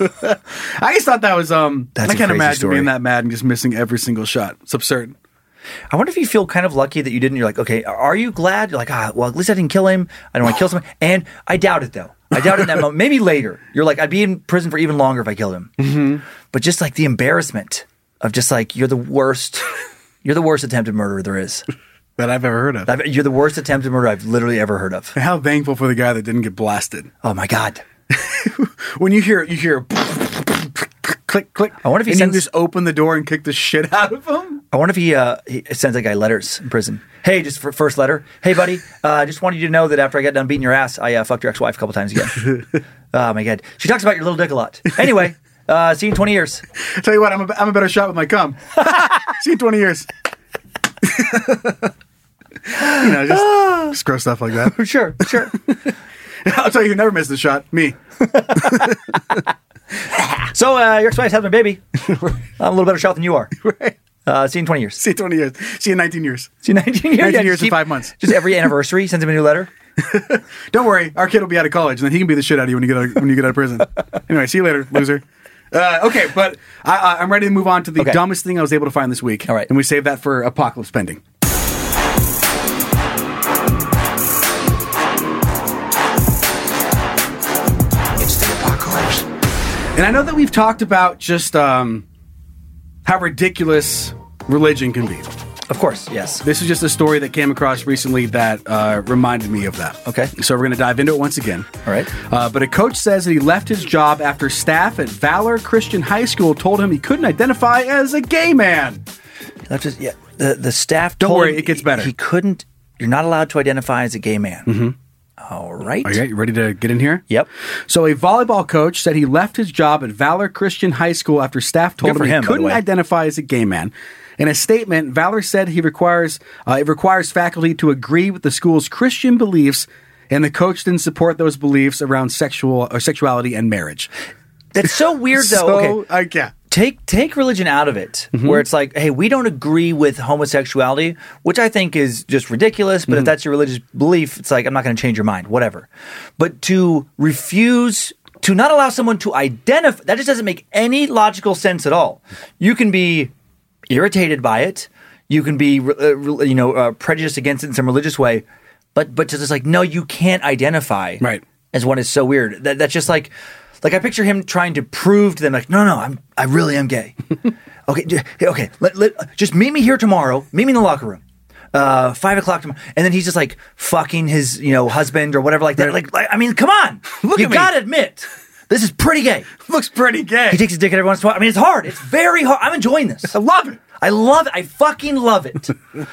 I just thought that was um. That's I a can't crazy imagine story. being that mad and just missing every single shot. It's absurd. I wonder if you feel kind of lucky that you didn't. You're like, okay, are you glad? You're like, ah, well, at least I didn't kill him. I don't want to kill someone. And I doubt it though. I doubt it in that moment. Maybe later. You're like, I'd be in prison for even longer if I killed him. Mm-hmm. But just like the embarrassment of just like you're the worst. You're the worst attempted murderer there is. That I've ever heard of. I've- You're the worst attempted murder I've literally ever heard of. And how thankful for the guy that didn't get blasted. Oh my God. When you hear you hear click click. I wonder if he and sends- you just open the door and kick the shit out of him. I wonder if he, uh, he sends that guy letters in prison. Hey, just for first letter. Hey, buddy, I uh, just wanted you to know that after I got done beating your ass, I uh, fucked your ex-wife a couple times again. Oh, my God. She talks about your little dick a lot. Anyway, uh, see you in twenty years. I tell you what, I'm a, I'm a better shot with my cum. See you in twenty years. You know, just, just gross stuff like that. Sure, sure. I'll tell you who never missed a shot. Me. So uh, your ex-wife's having a baby. I'm a little better shot than you are. Right. Uh, see you in twenty years. See you twenty years. See you in nineteen years. See you in nineteen years. nineteen Yeah, years just and keep- five months. Just every anniversary, sends him a new letter. Don't worry, our kid will be out of college, and then he can be the shit out of you when you get out, when you get out of prison. Anyway, see you later, loser. Uh, okay, but I, I, I'm ready to move on to the Okay. dumbest thing I was able to find this week. All right. And we save that for Apocalypse Pending. It's the apocalypse. And I know that we've talked about just um, how ridiculous religion can be. Of course, yes. This is just a story that came across recently that uh, reminded me of that. Okay. So we're going to dive into it once again. All right. Uh, but a coach says that he left his job after staff at Valor Christian High School told him he couldn't identify as a gay man. That's just, yeah. The the staff. Don't told worry, him it gets better. He couldn't. You're not allowed to identify as a gay man. Mm-hmm. All right. Okay, you ready to get in here? Yep. So a volleyball coach said he left his job at Valor Christian High School after staff told Good for him he him, by the couldn't way. identify as a gay man. In a statement, Valor said he requires uh, it requires faculty to agree with the school's Christian beliefs, and the coach didn't support those beliefs around sexual or sexuality and marriage. That's so weird, though. So, okay. I yeah. Take take religion out of it, Mm-hmm. where it's like, hey, we don't agree with homosexuality, which I think is just ridiculous. But Mm-hmm. if that's your religious belief, it's like, I'm not going to change your mind, whatever. But to refuse to not allow someone to identify, that just doesn't make any logical sense at all. You can be irritated by it, you can be, uh, you know, uh, prejudiced against it in some religious way, but but to just like, no, you can't identify Right. as one is so weird. That that's just like. Like I picture him trying to prove to them, like, no, no, I'm, I really am gay. okay, d- okay, let, let, just meet me here tomorrow. Meet me in the locker room, uh, five o'clock tomorrow. And then he's just like fucking his, you know, husband or whatever like that. Like, like I mean, come on, Look you at me. gotta admit, this is pretty gay. Looks pretty gay. He takes his dick at every once in a while. I mean, it's hard. It's very hard. I'm enjoying this. I love it. I love it. I fucking love it.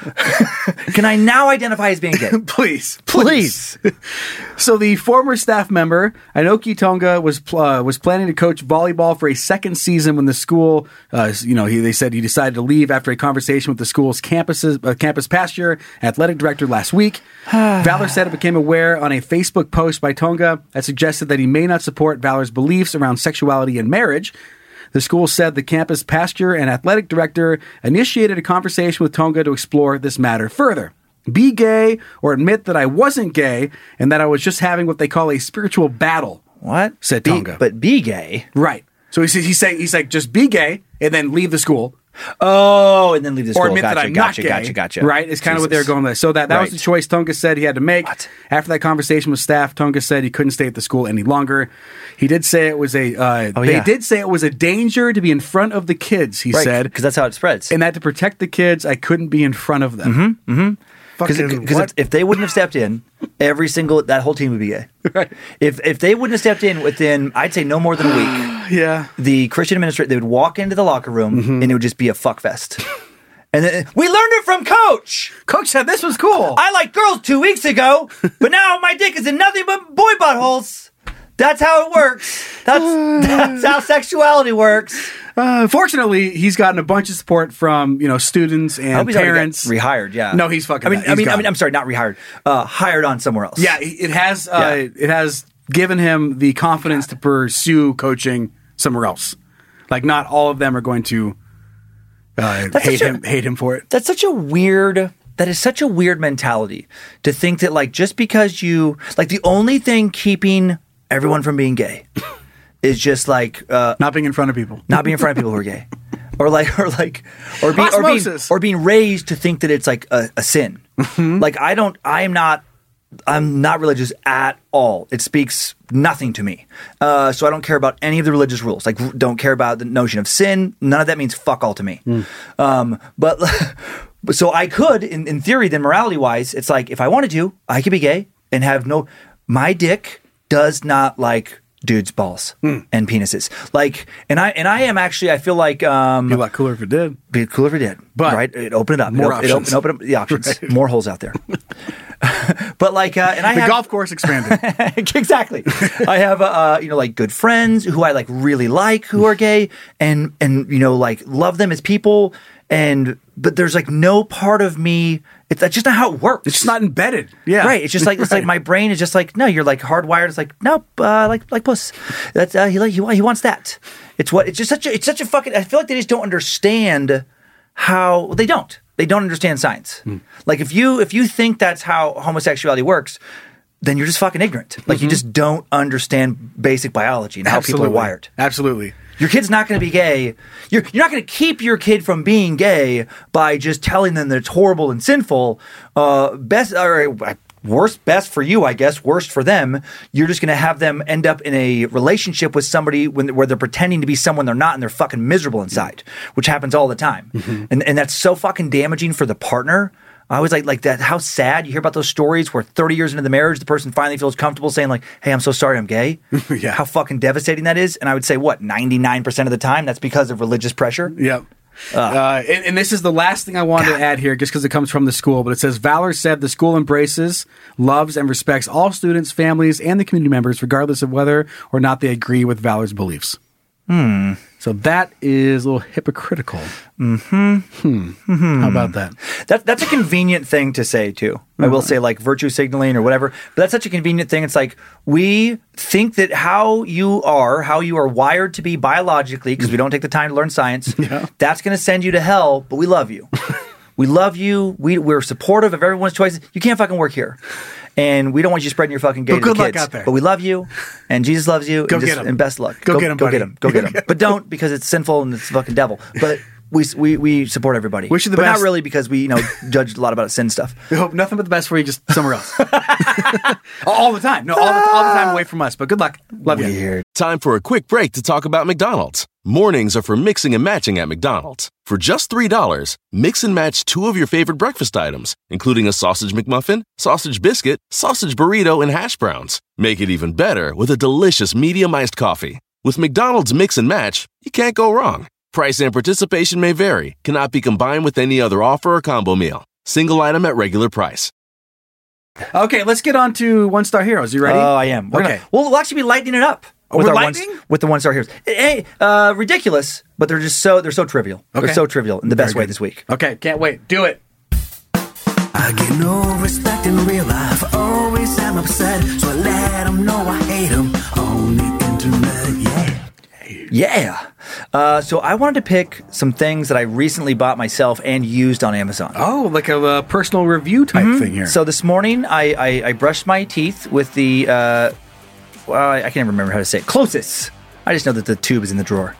Can I now identify as being gay? Please, please. So the former staff member Inoki Tonga was pl- uh, was planning to coach volleyball for a second season when the school, uh, you know, he, they said he decided to leave after a conversation with the school's campuses, uh, campus pastor, athletic director last week. Valor said it became aware on a Facebook post by Tonga that suggested that he may not support Valor's beliefs around sexuality and marriage. The school said the campus pastor and athletic director initiated a conversation with Tonga to explore this matter further. Be gay or admit that I wasn't gay and that I was just having what they call a spiritual battle. What? Said Be- Tonga. But be gay. Right. So he's, he's saying, he's like, just be gay and then leave the school. Oh, and then leave the school. Or admit gotcha, that I'm gotcha, not gay. Gotcha, gotcha, Right? It's kind of what they're Jesus. going with. So that, that was Right. the choice Tonga said he had to make. What? After that conversation with staff, Tonga said he couldn't stay at the school any longer. He did say it was a, uh, Oh, they yeah. did say it was a danger to be in front of the kids, he Right, said. because that's how it spreads. And that to protect the kids, I couldn't be in front of them. Mm-hmm. Mm-hmm. Because if they wouldn't have stepped in, every single that whole team would be gay. Right. If if they wouldn't have stepped in within, I'd say no more than a week, Yeah. the Christian administrator they would walk into the locker room Mm-hmm. and it would just be a fuck fest. And then we learned it from Coach. Coach said this was cool. I liked girls two weeks ago, but now my dick is in nothing but boy buttholes. That's how it works. That's that's how sexuality works. Uh, fortunately, he's gotten a bunch of support from, you know, students I and hope he's already got parents. rehired. Yeah. No, he's fucking. I mean, that. I He's mean, I gone. mean, I'm sorry, not rehired. Uh, hired on somewhere else. Yeah, it has. Uh, Yeah. It has given him the confidence to pursue coaching somewhere else. Like, not all of them are going to uh, That's hate such a- him. Hate him for it. That's such a weird. That is such a weird mentality to think that like just because you like the only thing keeping everyone from being gay is just like uh, Not being in front of people. not being in front of people who are gay, or like or like or being or being, Osmosis. or being raised to think that it's like a, a sin. Like I don't. I am not. I'm not religious at all. It speaks nothing to me. Uh, so I don't care about any of the religious rules. Like, r- don't care about the notion of sin. None of that means fuck all to me. Um, but, but so I could, in, in theory, then morality wise, it's like if I wanted to, I could be gay and have no. My dick does not like dudes' balls and penises. Like, and I and I am actually. I feel like um, Be a lot cooler if it did. be cool if it did. But right, it opened it up. more it, op- it, op- options. it opened up the options. Right. More holes out there. But like, uh, and I The have golf course expanded. exactly. I have, uh, you know, like good friends who I like really like who are gay and, and, you know, like love them as people. and but there's like no part of me. It's that's just not how it works. It's just not embedded. Yeah, right. It's just like it's Right. like my brain is just like no. You're like hardwired. It's like nope. Uh, like like puss. That's uh, he like he, he wants that. It's what. It's just such a. It's such a fucking. I feel like they just don't understand how well, they don't. They don't understand science. Hmm. Like if you if you think that's how homosexuality works, then you're just fucking ignorant. Like you just don't understand basic biology and how people are Absolutely. wired. Absolutely. Your kid's not going to be gay. You're, you're not going to keep your kid from being gay by just telling them that it's horrible and sinful. Uh, best or uh, worst, best for you, I guess. Worst for them. You're just going to have them end up in a relationship with somebody when, where they're pretending to be someone they're not, and they're fucking miserable inside, which happens all the time. Mm-hmm. And and that's so fucking damaging for the partner. I always like like that. How sad you hear about those stories where thirty years into the marriage, the person finally feels comfortable saying like, "Hey, I'm so sorry, I'm gay." Yeah. How fucking devastating that is. And I would say what ninety-nine percent of the time that's because of religious pressure. Yep. Uh, and, and this is the last thing I wanted to add here, just because it comes from the school. But it says Valor said the school embraces, loves, and respects all students, families, and the community members, regardless of whether or not they agree with Valor's beliefs. Hmm. So that is a little hypocritical. Mm-hmm. Hmm. Mm-hmm. How about that? That, that's a convenient thing to say, too. I will say, like, virtue signaling or whatever. But that's such a convenient thing. It's like, we think that how you are, how you are wired to be biologically, because we don't take the time to learn science, Yeah. that's going to send you to hell, but we love you. We love you. We, we're supportive of everyone's choices. You can't fucking work here. And we don't want you spreading your fucking gay But to the good luck kids. out there. But we love you, and Jesus loves you. Go and, get 'em. and best luck. Go get 'em, Go buddy. get him. Go get him. But don't, because it's sinful and it's the fucking devil. But we we, we support everybody. Wish you the but best. not really, because we you know judge a lot about sin stuff. We hope nothing but the best for you, just somewhere else. all the time. No, all the, all the time away from us. But good luck. Love you. Weird. Time for a quick break to talk about McDonald's. Mornings are for mixing and matching at McDonald's. For just three dollars, mix and match two of your favorite breakfast items, including a sausage McMuffin, sausage biscuit, sausage burrito, and hash browns. Make it even better with a delicious medium iced coffee. With McDonald's Mix and Match, you can't go wrong. Price and participation may vary, cannot be combined with any other offer or combo meal. Single item at regular price. Okay, let's get on to One Star Heroes. You ready? Oh, I am. We're Okay. Gonna, we'll, we'll actually be lightening it up. Oh, with we're our lightening? One, with the one star heroes. Hey, uh, ridiculous, but they're just so they're so trivial. Okay. They're so trivial in the best Very way good. this week. Okay, can't wait. Do it. I get no respect in real life. Always am upset, so I let them know I hate them on the internet. Yeah. Yeah. Uh, so I wanted to pick some things that I recently bought myself and used on Amazon. Oh, like a, uh personal review type thing here. So this morning, I, I, I brushed my teeth with the, uh, well, I can't even remember how to say it, Closis. I just know that the tube is in the drawer.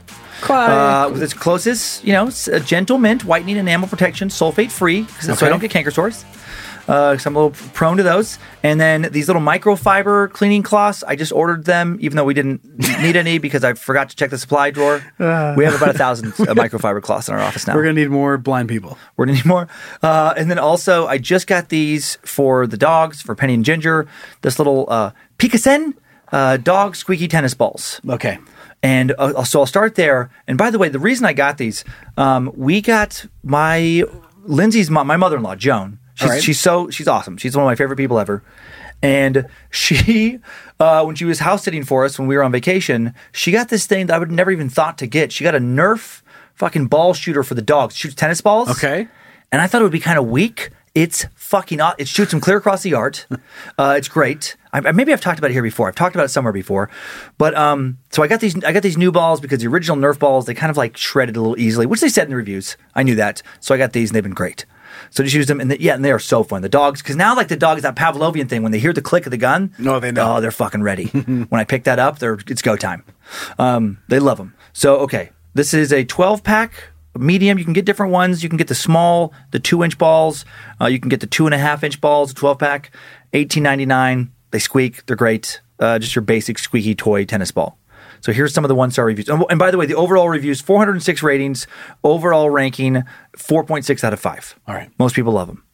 Uh, with its Closis, you know, it's a gentle mint, whitening enamel protection, sulfate free, so Okay. I don't get canker sores. Uh, so I'm a little prone to those. And then these little microfiber cleaning cloths, I just ordered them, even though we didn't need any because I forgot to check the supply drawer. we have about a thousand uh, microfiber cloths in our office now. We're going to need more blind people. We're gonna need more. Uh, and then also, I just got these for the dogs, for Penny and Ginger. This little uh, Picasen uh, dog squeaky tennis balls. Okay. And uh, so I'll start there. And by the way, the reason I got these, um, we got my Lindsay's mom, my mother-in-law, Joan. She's, All right. she's so she's awesome. She's one of my favorite people ever. And she, uh, when she was house sitting for us when we were on vacation, she got this thing that I would never even thought to get. She got a Nerf fucking ball shooter for the dogs. Shoots tennis balls. Okay. And I thought it would be kind of weak. It's fucking aw- it shoots them clear across the yard. Uh, it's great. I, I- maybe I've talked about it here before. I've talked about it somewhere before. But um, so I got these. I got these new balls because the original Nerf balls, they kind of like shredded a little easily, which they said in the reviews. I knew that. So I got these, and they've been great. So just use them, and the, yeah, and they are so fun. The dogs, because now like the dog is that Pavlovian thing. When they hear the click of the gun, No, they know. Oh, they're fucking ready. When I pick that up, they're it's go time. Um, they love them. So okay, this is a twelve pack. Medium, you can get different ones. You can get the small, the two inch balls. Uh, you can get the two and a half inch balls, twelve pack, eighteen ninety nine. They squeak. They're great. Uh, just your basic squeaky toy tennis ball. So here's some of the one star reviews. And, and by the way, the overall reviews, four hundred six ratings. Overall ranking, four point six out of five. All right. Most people love them.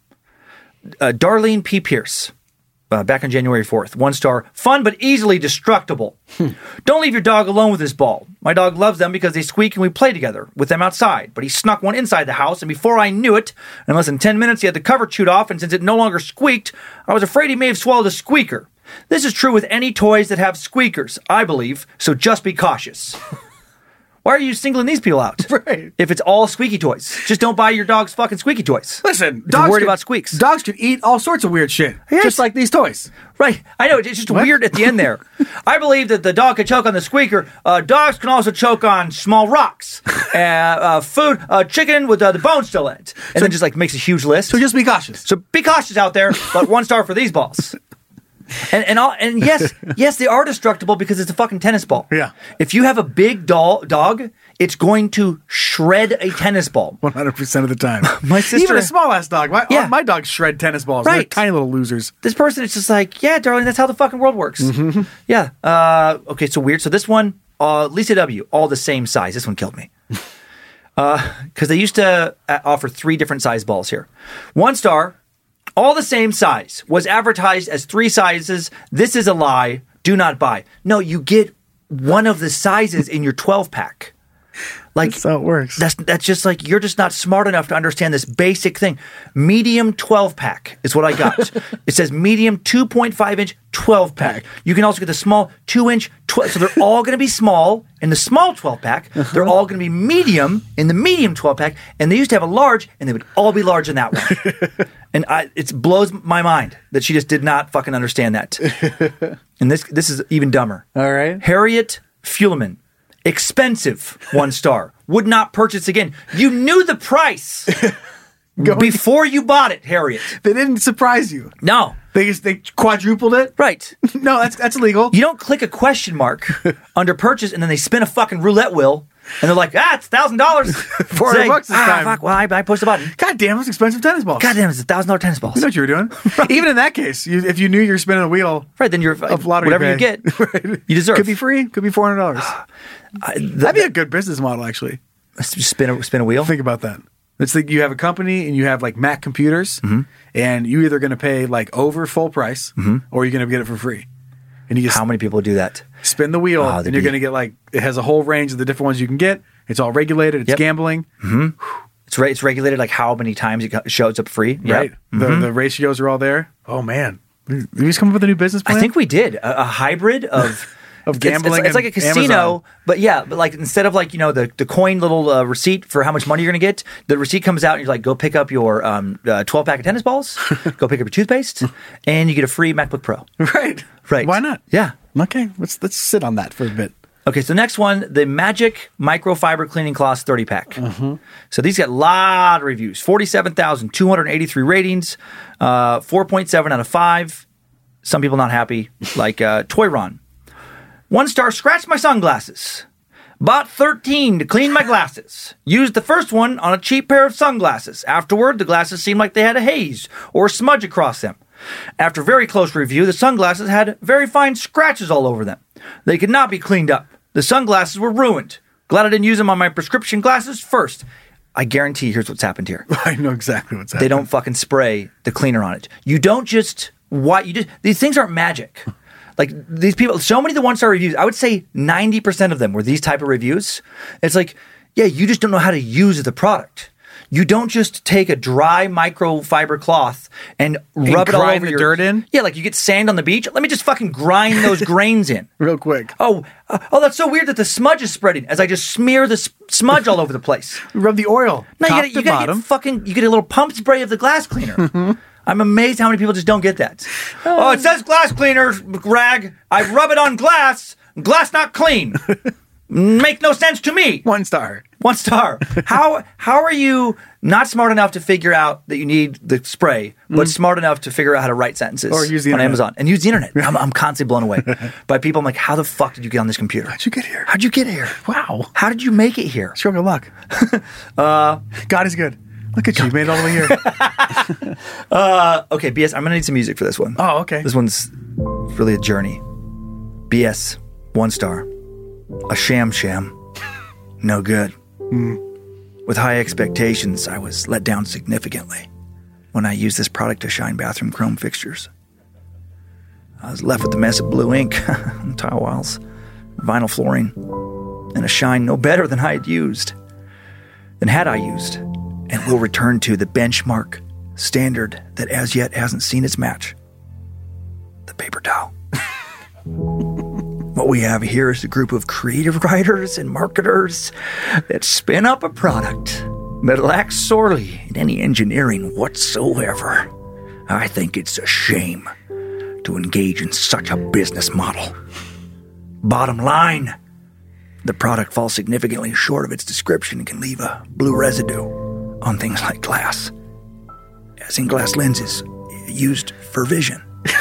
Uh, Darlene P. Pierce. Uh, back on January fourth. One star. Fun but easily destructible. Don't leave your dog alone with his ball. My dog loves them because they squeak and we play together with them outside. But he snuck one inside the house, and before I knew it, in less than ten minutes, he had the cover chewed off, and since it no longer squeaked, I was afraid he may have swallowed a squeaker. This is true with any toys that have squeakers, I believe, so just be cautious. Why are you singling these people out? Right. If it's all squeaky toys, just don't buy your dog's fucking squeaky toys. Listen, If you're worried can, about squeaks. Dogs can eat all sorts of weird shit, Yes. just like these toys. Right. I know. It's just What? weird at the end there. I believe that the dog can choke on the squeaker. Uh, dogs can also choke on small rocks. uh, uh, food, uh, chicken with uh, the bone still in it. And then just like makes a huge list. So just be cautious. So be cautious out there, but one star for these balls. And and, all, and yes, yes, they are destructible because it's a fucking tennis ball. Yeah. If you have a big doll, dog, it's going to shred a tennis ball. one hundred percent of the time. My sister- Even a small ass dog. My, Yeah. my dogs shred tennis balls. They're Right. tiny little losers. This person is just like, yeah, darling, that's how the fucking world works. Mm-hmm. Yeah. Uh, okay, so weird. So this one, uh, Lisa W., all the same size. This one killed me. Because they used to uh, offer three different size balls here. One star, all the same size, was advertised as three sizes. This is a lie. Do not buy. No, you get one of the sizes in your twelve pack. Like That's how it works. That's that's just like you're just not smart enough to understand this basic thing. Medium twelve pack is what I got. It says medium two point five inch twelve pack. You can also get the small two inch twelve. So they're all going to be small in the small twelve pack. They're all going to be medium in the medium twelve pack. And they used to have a large, and they would all be large in that one. And I, it blows my mind that she just did not fucking understand that. And this this is even dumber. All right. Harriet Fuleman. Expensive, one star. Would not purchase again. You knew the price before you bought it, Harriet. They didn't surprise you. No. They just they quadrupled it. Right. No, that's that's illegal. You don't click a question mark under purchase and then they spin a fucking roulette wheel and they're like, ah, it's one thousand dollars. four hundred bucks this ah, time. Fuck, well, I, I pushed the button. God damn, those expensive tennis balls. God damn, it's a one thousand dollars tennis balls. You know what you were doing. Even in that case, you, if you knew you were spinning a wheel Right, then you're of lottery whatever pay, you get, right, you deserve. Could be free. Could be four hundred dollars. I, the, That'd be a good business model, actually. spin a spin a wheel. Think about that. It's like you have a company and you have like Mac computers, and you're either going to pay like over full price or you're going to get it for free. And you just How many people do that? spin the wheel, Oh, and they'd you're be- going to get like it has a whole range of the different ones you can get. It's all regulated. It's Yep. gambling, It's re- it's regulated like how many times it co- shows up free. Yep. right? The the ratios are all there. Oh man, did you just come up with a new business plan? I think we did a, a hybrid of Of it's- gambling It's, it's, like a and casino, Amazon. but yeah, but like instead of like you know the the coin little uh, receipt for how much money you're gonna get, the receipt comes out and you're like, go pick up your um, uh, twelve pack of tennis balls, go pick up your toothpaste, and you get a free MacBook Pro. right, Right? Why not? Yeah. Okay, let's let's sit on that for a bit. Okay, so next one, the Magic Microfiber Cleaning Cloths thirty pack. Mm-hmm. So these got a lot of reviews, forty-seven thousand two hundred eighty-three ratings, uh, four point seven out of five. Some people not happy, like uh, Toy Ron. One star, scratched my sunglasses. Bought thirteen to clean my glasses. Used the first one on a cheap pair of sunglasses. Afterward, the glasses seemed like they had a haze or a smudge across them. After very close review, the sunglasses had very fine scratches all over them. They could not be cleaned up. The sunglasses were ruined. Glad I didn't use them on my prescription glasses first. I guarantee here's what's happened here. I know exactly what's They happening. don't fucking spray the cleaner on it. You don't just what you just these things aren't magic. Like these people, so many of the one star reviews, I would say ninety percent of them were these type of reviews. It's like, yeah, you just don't know how to use the product. You don't just take a dry microfiber cloth and rub it all grind over the your dirt in? Yeah, like you get sand on the beach. Let me just fucking grind those grains in. Real quick. Oh, uh, oh, that's so weird that the smudge is spreading as I just smear the s- smudge all over the place. Rub the oil. No, you top gotta, to you gotta bottom. get fucking, you get a little pump spray of the glass cleaner. I'm amazed how many people just don't get that. Oh, it says glass cleaner rag. I rub it on glass. Glass not clean. Make no sense to me. One star. One star. How how are you not smart enough to figure out that you need the spray, but smart enough to figure out how to write sentences Or use the on internet. Amazon and use the internet? I'm, I'm constantly blown away by people. I'm like, how the fuck did you get on this computer? How'd you get here? How'd you get here? Wow. How did you make it here? Stroke of luck. uh, God is good. Look at you. You made it all the way here. Okay, B S, I'm gonna need some music for this one. Oh, okay. This one's really a journey. B S, one star. A sham sham. No good. With high expectations, I was let down significantly when I used this product to shine bathroom chrome fixtures. I was left with a mess of blue ink, tile walls, vinyl flooring, and a shine no better than I had used, than had I used, and will return to the benchmark standard that as yet hasn't seen its match. The paper towel. What we have here is a group of creative writers and marketers that spin up a product that lacks sorely in any engineering whatsoever. I think it's a shame to engage in such a business model. Bottom line, the product falls significantly short of its description and can leave a blue residue on things like glass, as in glass lenses used for vision.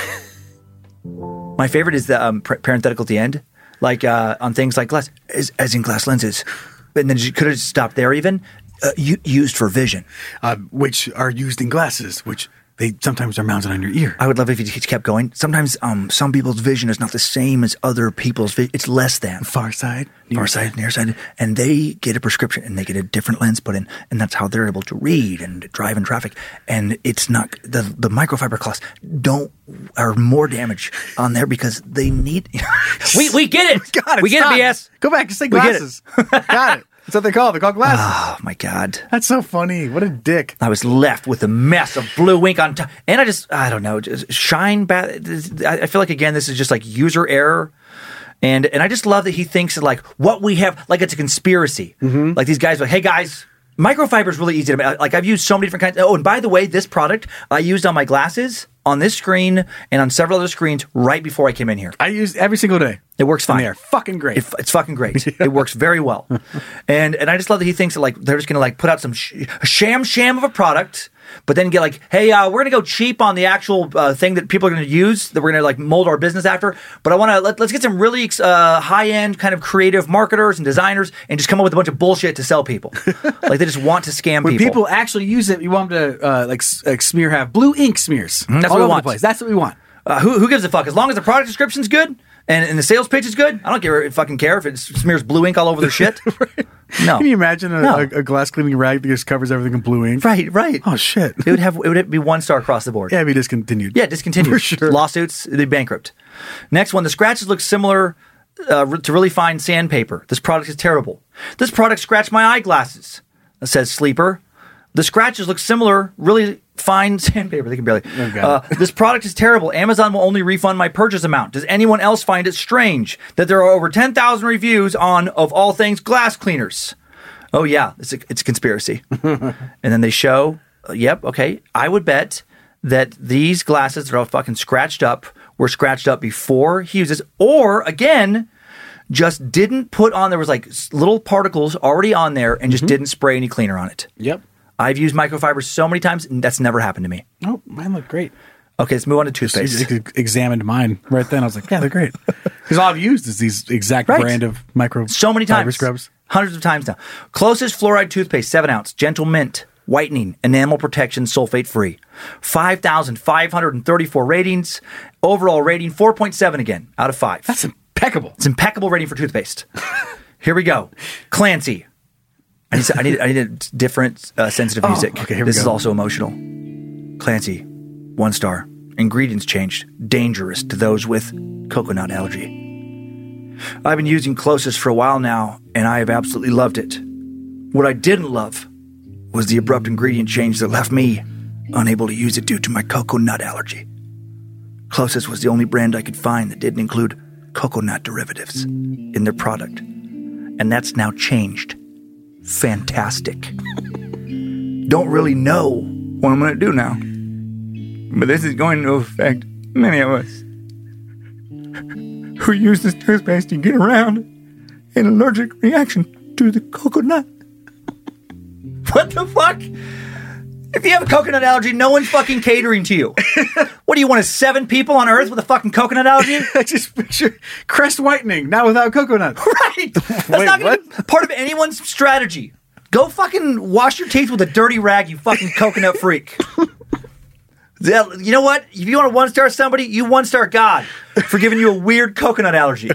My favorite is the um, pr- parenthetical at the end, like uh, on things like glass, as, as in glass lenses. And then you could have stopped there even, uh, u- used for vision. Uh, which are used in glasses, which they sometimes are mounted on your ear. I would love if you just kept going. Sometimes um, some people's vision is not the same as other people's vision. It's less than. Far side, Far side, near side. And they get a prescription and they get a different lens put in. And that's how they're able to read and drive in traffic. And it's not, the, the microfiber cloths don't, are more damage on there because they need, we, we get it. Got it. We get stop. it, B S. Go back and say We get it. glasses. Got it. That's what they call it. They're called glasses. Oh, my God. That's so funny. What a dick. I was left with a mess of blue ink on top. And I just, I don't know, just shine back. I feel like, again, this is just like user error. And and I just love that he thinks that like what we have, like it's a conspiracy. Mm-hmm. Like these guys are like, hey guys, microfiber is really easy to make. Like I've used so many different kinds. Oh, and by the way, this product I used on my glasses, on this screen, and on several other screens right before I came in here. I use every single day. It works fine. And they are fucking great. It, it's fucking great. It works very well. And and I just love that he thinks that like they're just going to like put out some sh- sham sham of a product, but then get like, hey, uh, we're going to go cheap on the actual uh, thing that people are going to use, that we're going to like mold our business after. But I want to, let, let's get some really uh, high-end kind of creative marketers and designers and just come up with a bunch of bullshit to sell people. Like they just want to scam when people. people actually use it, you want them to uh, like, s- like smear, have blue ink smears. Mm, that's all what we over want. the place. That's what we want. Uh, who, who gives a fuck? As long as the product description's good and, and the sales pitch is good, I don't care, fucking care if it smears blue ink all over their shit. Right. No. Can you imagine a, No. a, a glass cleaning rag that just covers everything in blue ink? Right, right. Oh, shit. It would have it would be one star across the board. Yeah, it'd be discontinued. Yeah, discontinued. For sure. Lawsuits, they bankrupt. Next one, the scratches look similar uh, to really fine sandpaper. This product is terrible. This product scratched my eyeglasses, says Sleeper. The scratches look similar, really fine sandpaper. They can barely. Oh, uh, this product is terrible. Amazon will only refund my purchase amount. Does anyone else find it strange that there are over ten thousand reviews on, of all things, glass cleaners? Oh, yeah, it's a, it's a conspiracy. And then they show, uh, yep, okay, I would bet that these glasses that are all fucking scratched up were scratched up before he uses, or again, just didn't put on, there was like little particles already on there and just mm-hmm. didn't spray any cleaner on it. Yep. I've used microfiber so many times, and that's never happened to me. Oh, mine look great. Okay, let's move on to toothpaste. I examined mine right then. I was like, yeah, they're great. Because all I've used is these exact Right. brand of micro So many fiber times. scrubs. Hundreds of times now. Closest fluoride toothpaste, seven ounce, gentle mint, whitening, enamel protection, sulfate free. five thousand five hundred thirty-four ratings. Overall rating, four point seven again, out of five. That's impeccable. It's impeccable rating for toothpaste. Here we go. Clancy. I need, I need, I need a different uh, sensitive Oh, music. okay, here we this is go. also emotional. Clancy, one star. Ingredients changed. Dangerous to those with coconut allergy. I've been using Closest for a while now, and I have absolutely loved it. What I didn't love was the abrupt ingredient change that left me unable to use it due to my coconut allergy. Closest was the only brand I could find that didn't include coconut derivatives in their product, and that's now changed. Fantastic. Don't really know what I'm going to do now, but this is going to affect many of us who use this toothpaste to get around an allergic reaction to the coconut. What the fuck? If you have a coconut allergy, no one's fucking catering to you. What do you want, to seven people on Earth with a fucking coconut allergy? I just picture crest whitening, not without coconut. Right. That's Wait, not gonna what? be part of anyone's strategy. Go fucking wash your teeth with a dirty rag, you fucking coconut freak. Yeah, you know what? If you want to one-star somebody, you one-star God for giving you a weird coconut allergy.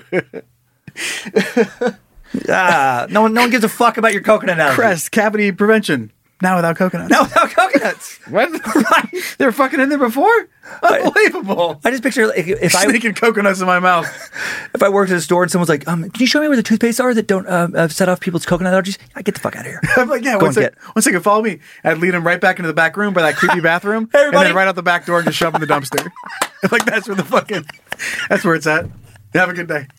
Ah, no one, no one gives a fuck about your coconut allergy. Crest cavity prevention, now without coconuts. No, without coconuts. What? Right. They were fucking in there before? Unbelievable. I just picture like, if I Sneaking coconuts in my mouth. if I worked at a store and someone's like, um, "Can you show me where the toothpaste are that don't uh, uh, set off people's coconut allergies?" I get the fuck out of here. I'm like, yeah, Go one and second, get- one second, follow me. I'd lead him right back into the back room by that creepy bathroom, Hey, and everybody. then right out the back door and just shove him in the dumpster. Like, that's where the fucking, that's where it's at. Have a good day.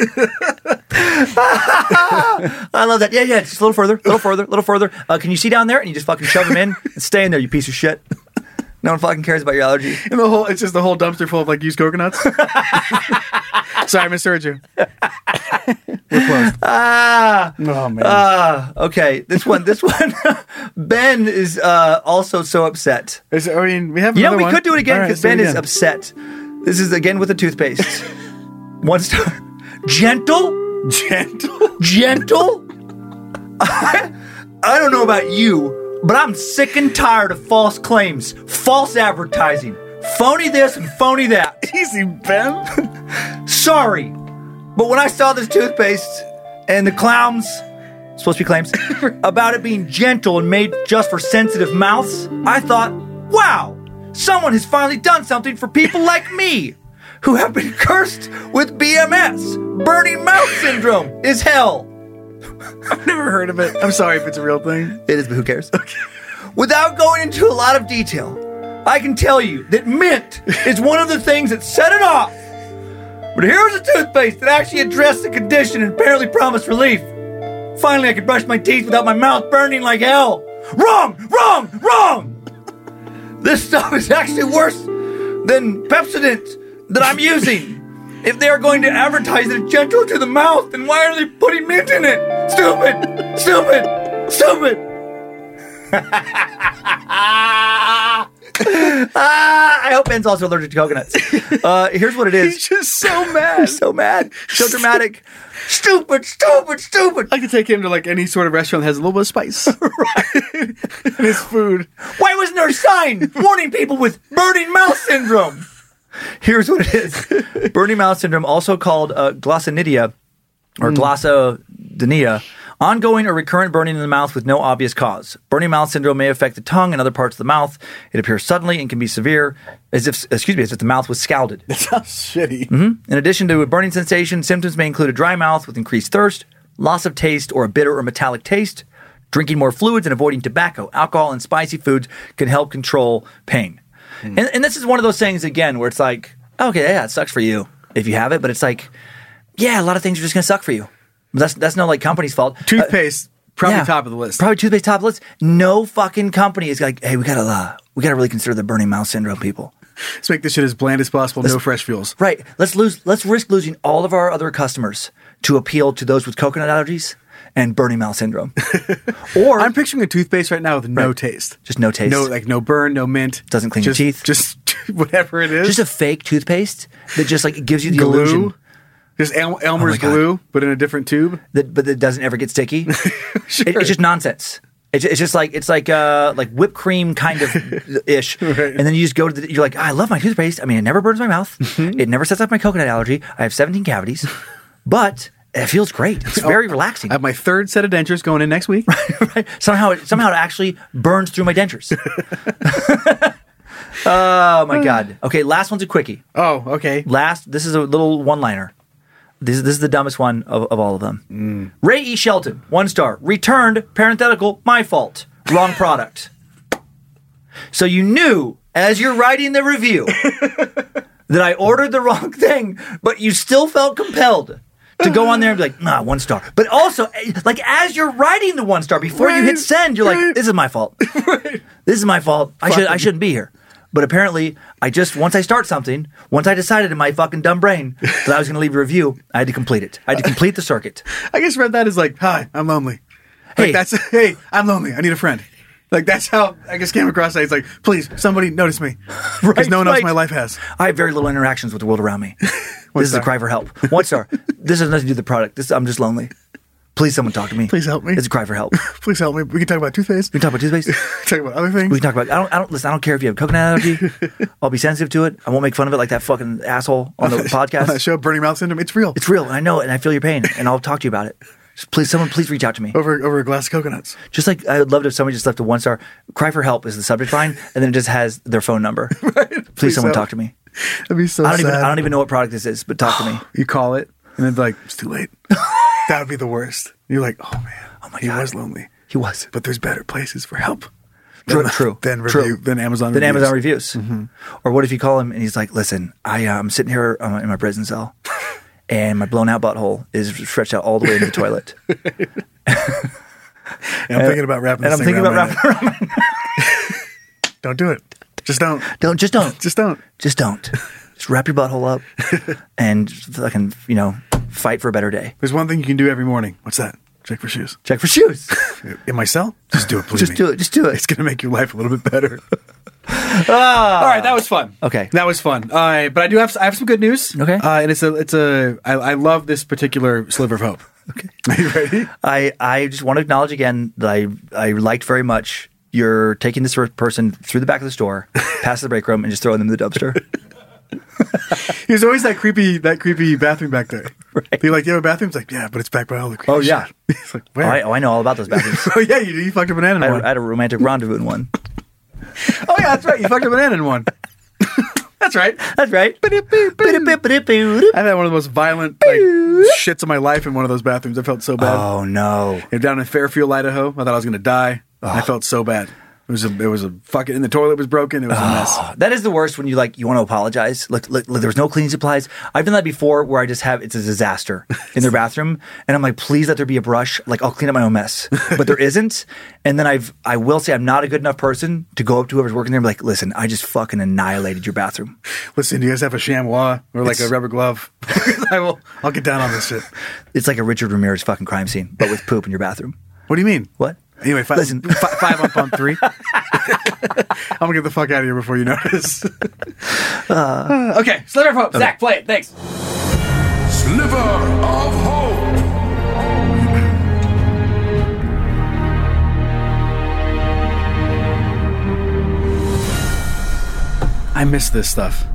I love that. Yeah, yeah. Just a little further, a little further, a little further. Uh, can you see down there? And you just fucking shove them in and stay in there, you piece of shit. No one fucking cares about your allergy. And the whole, it's just the whole dumpster full of like used coconuts. Sorry, I misheard you. We're closed. Ah. Oh man. Ah. Okay. This one. This one. Ben is uh, also so upset. Is it, I mean, we have. You know, another we one. could do it again All right, because do it Ben is again. upset. This is again with the toothpaste. One star. Gentle. Gentle. Gentle. I, I don't know about you, but I'm sick and tired of false claims, false advertising, phony this and phony that. Easy, Ben. Sorry, but when I saw this toothpaste and the clowns, supposed to be claims, about it being gentle and made just for sensitive mouths, I thought, wow, someone has finally done something for people like me, who have been cursed with B M S, burning mouth syndrome, is hell. I've never heard of it. I'm sorry if it's a real thing. It is, but who cares? Without going into a lot of detail, I can tell you that mint is one of the things that set it off. But here's a toothpaste that actually addressed the condition and apparently promised relief. Finally, I could brush my teeth without my mouth burning like hell. Wrong! Wrong! Wrong! This stuff is actually worse than Pepsodent that I'm using. If they are going to advertise it gentle to the mouth, then why are they putting mint in it? Stupid! Stupid! Stupid! ah, I hope Ben's also allergic to coconuts. Uh, here's what it is. He's just so mad. He's so mad. So dramatic. Stupid, stupid, stupid. I could take him to like any sort of restaurant that has a little bit of spice in his food. Why wasn't there a sign warning people with burning mouth syndrome? Here's what it is. Burning mouth syndrome, also called uh, glossonidia or Mm. glossodynia, ongoing or recurrent burning in the mouth with no obvious cause. Burning mouth syndrome may affect the tongue and other parts of the mouth. It appears suddenly and can be severe, as if, excuse me, as if the mouth was scalded. That sounds shitty. Mm-hmm. In addition to a burning sensation, symptoms may include a dry mouth with increased thirst, loss of taste or a bitter or metallic taste. Drinking more fluids and avoiding tobacco, alcohol, and spicy foods can help control pain. Mm. And, and this is one of those things, again, where it's like, okay, yeah, it sucks for you if you have it, but it's like, yeah, a lot of things are just going to suck for you. That's that's no like company's fault. Toothpaste, uh, probably yeah, top of the list. Probably toothpaste top of the list. No fucking company is like, hey, we gotta uh, we gotta really consider the burning mouth syndrome people. Let's make this shit as bland as possible. Let's, no fresh fuels. Right. Let's lose. Let's risk losing all of our other customers to appeal to those with coconut allergies and burning mouth syndrome. Or I'm picturing a toothpaste right now with no right. taste, just no taste, no like no burn, no mint, doesn't clean just, your teeth, just whatever it is, just a fake toothpaste that just like gives you the glue. illusion. Just El- Elmer's oh glue, but in a different tube. That, but it doesn't ever get sticky. Sure. it, it's just nonsense. It's, it's just like it's like uh like whipped cream kind of ish, right. And then you just go to the, you're like, oh, I love my toothpaste. I mean, it never burns my mouth. Mm-hmm. It never sets up my coconut allergy. I have seventeen cavities, but it feels great. It's very oh, relaxing. I have my third set of dentures going in next week. right, right. Somehow, it, somehow it actually burns through my dentures. Oh my god. Okay, last one's a quickie. Oh, okay. Last, this is a little one-liner. This, this is the dumbest one of, of all of them. Mm. Ray E. Shelton, one star. Returned, parenthetical, my fault. Wrong product. So you knew, as you're writing the review, that I ordered the wrong thing, but you still felt compelled to go on there and be like, nah, one star. But also, like, as you're writing the one star, before right, you hit send, you're right. like, this is my fault. Right. This is my fault. I, should, I shouldn't be here. But apparently, I just, once I start something, once I decided in my fucking dumb brain that I was going to leave a review, I had to complete it. I had to complete the circuit. I just read that as like, hi, I'm lonely. Hey, like that's, hey, I'm lonely. I need a friend. Like, that's how I just came across that. It's like, please, somebody notice me. Because right, no one right. else in my life has. I have very little interactions with the world around me. This is a cry for help. One star. This has nothing to do with the product. This, I'm just lonely. Please, someone talk to me. Please help me. It's a cry for help. Please help me. We can talk about toothpaste. We can talk about toothpaste. Talk about other things. We can talk about. I don't. I don't listen. I don't care if you have coconut allergy. I'll be sensitive to it. I won't make fun of it like that fucking asshole on the podcast. On that show, Burning Mouth Syndrome. It's real. It's real, and I know it, and I feel your pain, and I'll talk to you about it. Just please, someone, please reach out to me over over a glass of coconuts. Just like I would love it if somebody just left a one star. Cry for help is the subject line, and then it just has their phone number. Right. Please, please someone help. talk to me. That'd be so I don't sad. even. I don't even know what product this is, but talk to me. You call it, and then be like, it's too late. That would be the worst. You're like, oh man, oh my he God. was lonely. He was. But there's better places for help. True, than, true. Than, true. Review, than Amazon than reviews. Amazon reviews. Mm-hmm. Or what if you call him and he's like, listen, I, uh, I'm sitting here uh, in my prison cell, and my blown out butthole is stretched out all the way into the toilet. And I'm thinking about wrapping And this I'm thing thinking around about my wrapping neck. around my Don't do it. Just don't. Don't, just don't. Just don't. Just don't. Just wrap your butthole up and fucking, you know, fight for a better day. There's one thing you can do every morning. What's that? Check for shoes. Check for shoes. In my cell? Just do it, please. Just do it. Just do it. It's going to make your life a little bit better. All right, that was fun. Okay. That was fun. Uh, but I do have I have some good news. Okay. Uh, and it's a it's a I, I love this particular sliver of hope. Okay. Are you ready? I, I just want to acknowledge again that I, I liked very much you're taking this person through the back of the store, past the break room, and just throwing them in the dumpster. There's always that creepy that creepy bathroom back there. Right. You're like, you have a bathroom? It's like, yeah, but it's back by all the creepy Oh, yeah. shit. It's like, Oh where? I, oh, I know all about those bathrooms. Oh, yeah, you, you fucked a banana in I, had, one. a- I had a romantic rendezvous in one. Oh, yeah, that's right. You fucked a banana in one. That's right. That's right. I've had one of the most violent like, shits of my life in one of those bathrooms. I felt so bad. Oh, no. And down in Fairfield, Idaho, I thought I was going to die. I felt so bad. It was a, it was a fucking, and the toilet was broken. It was a mess. That is the worst when you like you want to apologize. Look, look, look, there was no cleaning supplies. I've done that before where I just have it's a disaster in their bathroom, and I'm like, please let there be a brush. Like I'll clean up my own mess, but there isn't. And then I've I will say I'm not a good enough person to go up to whoever's working there and be like, listen, I just fucking annihilated your bathroom. Listen, do you guys have a chamois or like It's- a rubber glove? I will. I'll get down on this shit. It's like a Richard Ramirez fucking crime scene, but with poop in your bathroom. What do you mean? What? Anyway, five, Listen. f- five up on three. I'm gonna get the fuck out of here before you notice. Uh, okay, Sliver of Hope. Zach, play it. Thanks. Sliver of Hope. I miss this stuff.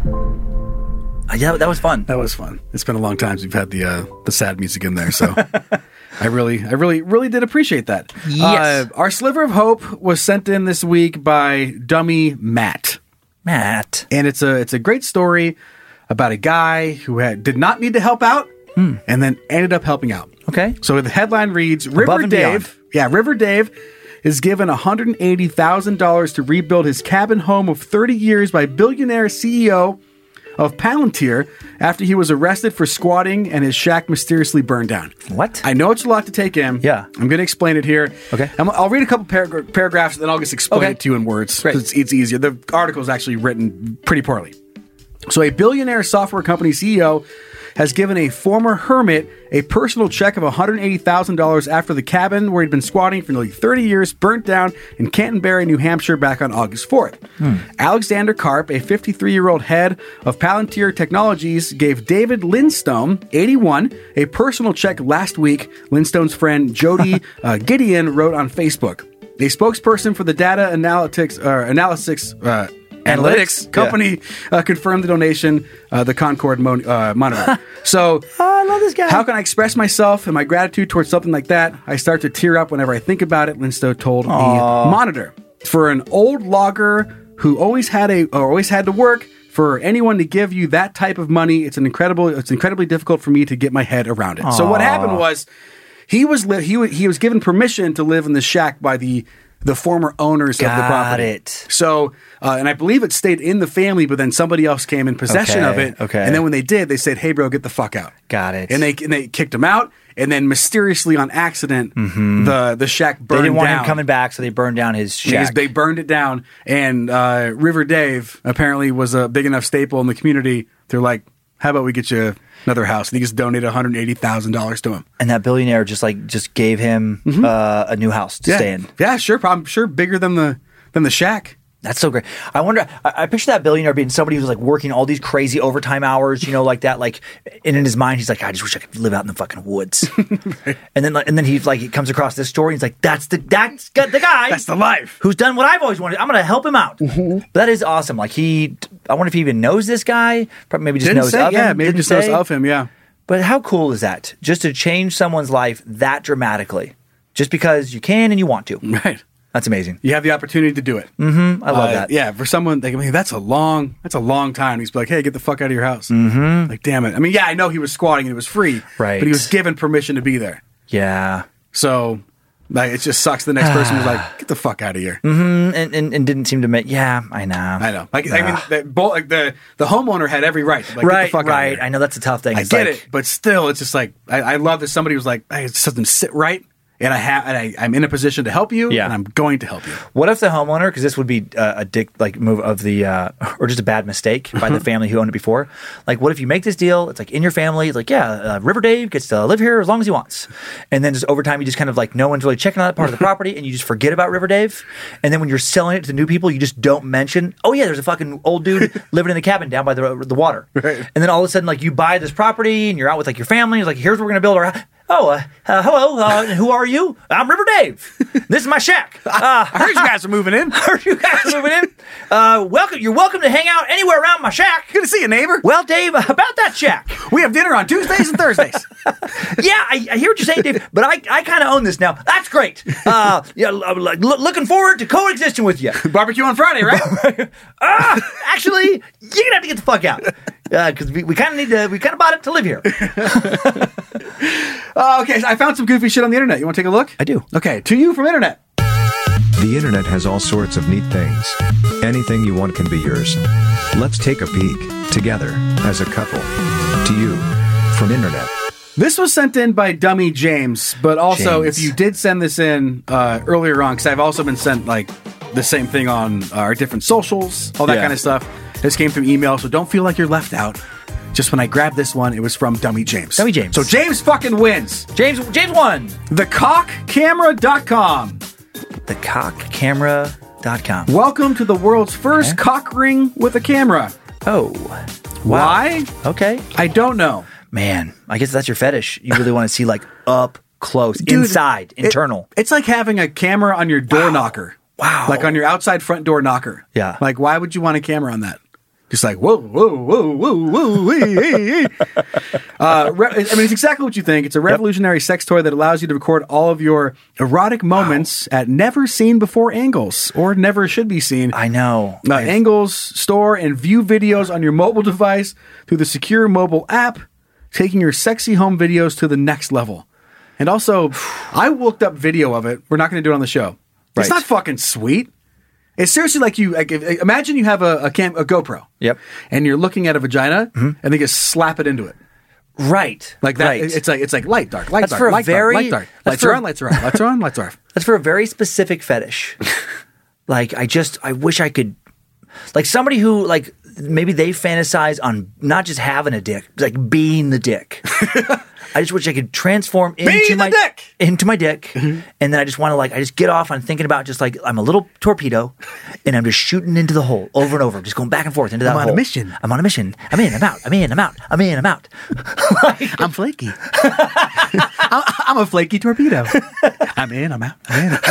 Uh, yeah, that was fun. That was fun. It's been a long time since we've had the uh, the sad music in there, so I really, I really, really did appreciate that. Yes. Uh, our Sliver of Hope was sent in this week by Dummy Matt, Matt. and it's a it's a great story about a guy who had did not need to help out, and then ended up helping out. Okay. So the headline reads: Above River and Dave, yeah, River Dave is given one hundred eighty thousand dollars to rebuild his cabin home of thirty years by billionaire C E O of Palantir after he was arrested for squatting and his shack mysteriously burned down. What? I know it's a lot to take in. Yeah. I'm going to explain it here. Okay. I'm, I'll read a couple parag- paragraphs, and then I'll just explain Okay. it to you in words. Great. It's, it's easier. The article is actually written pretty poorly. So, a billionaire software company C E O has given a former hermit a personal check of one hundred eighty thousand dollars after the cabin where he'd been squatting for nearly thirty years burnt down in Canterbury, New Hampshire back on August fourth. Hmm. Alexander Karp, a fifty-three-year-old head of Palantir Technologies, gave David Lindstone, eighty-one, a personal check last week, Lindstone's friend Jody uh, Gideon wrote on Facebook. A spokesperson for the data analytics, uh, analytics uh, Analytics Analytics? company uh, confirmed the donation, uh, the Concord Mon- uh, monitor. So, Oh, I love this guy. how can I express myself and my gratitude towards something like that? I start to tear up whenever I think about it, Linstow told the monitor. For an old logger who always had a or always had to work, for anyone to give you that type of money, it's an incredible. It's incredibly difficult for me to get my head around it. So what happened was he was li- he wa- he was given permission to live in the shack by the the former owners of the Got property. it. So, uh, and I believe it stayed in the family, but then somebody else came in possession Okay, of it. okay. And then when they did, they said, "Hey, bro, get the fuck out." Got it. And they and they kicked him out. And then mysteriously, on accident, the the shack burned They didn't want down. him coming back, so they burned down his They just- shack. They burned it down, and uh, River Dave apparently was a big enough staple in the community. They're like, "How about we get you another house?" And he just donated one hundred eighty thousand dollars to him. and that billionaire just like just gave him uh, a new house to Yeah, stay in. yeah, sure. I'm sure bigger than the than the shack. That's so great. I wonder. I, I picture that billionaire being somebody who's like working all these crazy overtime hours, you know, like that. Like, and in his mind, he's like, I just wish I could live out in the fucking woods. right. And then, and then he like he comes across this story. And he's like, that's the that's the guy. That's the life. Who's done what I've always wanted. I'm gonna help him out. But that is awesome. Like he, I wonder if he even knows this guy. Probably maybe just Didn't knows say, of yeah, him. maybe Didn't just knows say. of him. Yeah. But how cool is that? Just to change someone's life that dramatically, just because you can and you want to. Right. That's amazing. You have the opportunity to do it. Mm-hmm. I love Uh, that. Yeah, for someone, like, I mean, that's a long, that's a long time. He's like, "Hey, get the fuck out of your house." Mm-hmm. Like, damn it. I mean, yeah, I know he was squatting and it was free, Right. But he was given permission to be there. Yeah. So, Like, it just sucks. The next person was like, "Get the fuck out of here." Mm-hmm. And, and and didn't seem to make. Yeah, I know. I know. Like, I mean, the, both, like the the homeowner had every right. To, like, right, get the fuck right. Out of here. I know that's a tough thing. I It's get like, it, but still, it's just like I, I love that somebody was like, "Hey, it just doesn't sit right." And I have, and I, I'm in a position to help you, Yeah. and I'm going to help you. What if the homeowner, because this would be uh, a dick like move of the, uh, or just a bad mistake by the family who owned it before. Like, what if you make this deal? It's like in your family. It's like, yeah, uh, River Dave gets to live here as long as he wants, and then just over time, you just kind of like no one's really checking on that part of the property, and you just forget about River Dave. And then when you're selling it to new people, you just don't mention, oh yeah, there's a fucking old dude living in the cabin down by the the water. Right. And then all of a sudden, like you buy this property and you're out with like your family. It's like, here's where we're gonna build our. Oh, uh, uh, hello. Uh, who are you? I'm River Dave. This is my shack. Uh, I heard you guys are moving in. I heard you guys are moving in. Uh, welcome. You're welcome to hang out anywhere around my shack. Good to see you, neighbor. Well, Dave, about that shack. We have dinner on Tuesdays and Thursdays. Yeah, I, I hear what you're saying, Dave, but I, I kind of own this now. That's great. Uh, yeah, l- l- looking forward to coexisting with you. Barbecue on Friday, right? uh, actually, you're gonna have to get the fuck out because uh, we, we kind of need to. We kind of bought it to live here. uh, okay, so I found some goofy shit on the internet. You want to take a look? I do. Okay, to you from internet. The internet has all sorts of neat things. Anything you want can be yours. Let's take a peek, together, as a couple. To you, from internet. This was sent in by Dummy James, but also James. if you did send this in uh, earlier on, because I've also been sent like the same thing on our different socials, all that Yeah. kind of stuff. This came through email, so don't feel like you're left out. Just when I grabbed this one, it was from Dummy James. Dummy James. So James fucking wins. James James won. the cock camera dot com. the cock camera dot com. Welcome to the world's first Okay. cock ring with a camera. Oh. Wow. Why? Okay. I don't know. Man, I guess that's your fetish. You really want to see like up close, Dude, inside, it- internal. It's like having a camera on your door knocker. Wow. Like on your outside front door knocker. Yeah. Like, why would you want a camera on that? Just like, whoa, whoa, whoa, whoa, whoa, hey, hey, hey. uh, re- I mean, it's exactly what you think. It's a revolutionary yep. sex toy that allows you to record all of your erotic moments wow. at never seen before angles or never should be seen. I know. Uh, angles, store, and view videos on your mobile device through the secure mobile app, taking your sexy home videos to the next level. And also, I looked up video of it. We're not going to do it on the show. Right. It's not fucking sweet. It's seriously like you, like, if, imagine you have a, a, cam, a GoPro. Yep. And you're looking at a vagina mm-hmm. and they just slap it into it. Right. Like that. Right. It's like, it's like light, dark, light, that's dark, for a light, very, dark, light, dark. Lights for are a, on, lights are on, lights are on, lights are off. That's for a very specific fetish. Like, I just, I wish I could, like somebody who, like, maybe they fantasize on not just having a dick, like being the dick. I just wish I could transform into Be my the dick! into my dick, mm-hmm. and then I just want to like I just get off on thinking about just like I'm a little torpedo, and I'm just shooting into the hole over and over, just going back and forth into that I'm hole. on a mission. I'm on a mission. I'm in. I'm out. I'm in. I'm out. I'm in. I'm out. Like, I'm flaky. I'm, I'm a flaky torpedo. I'm in. I'm out. I'm in.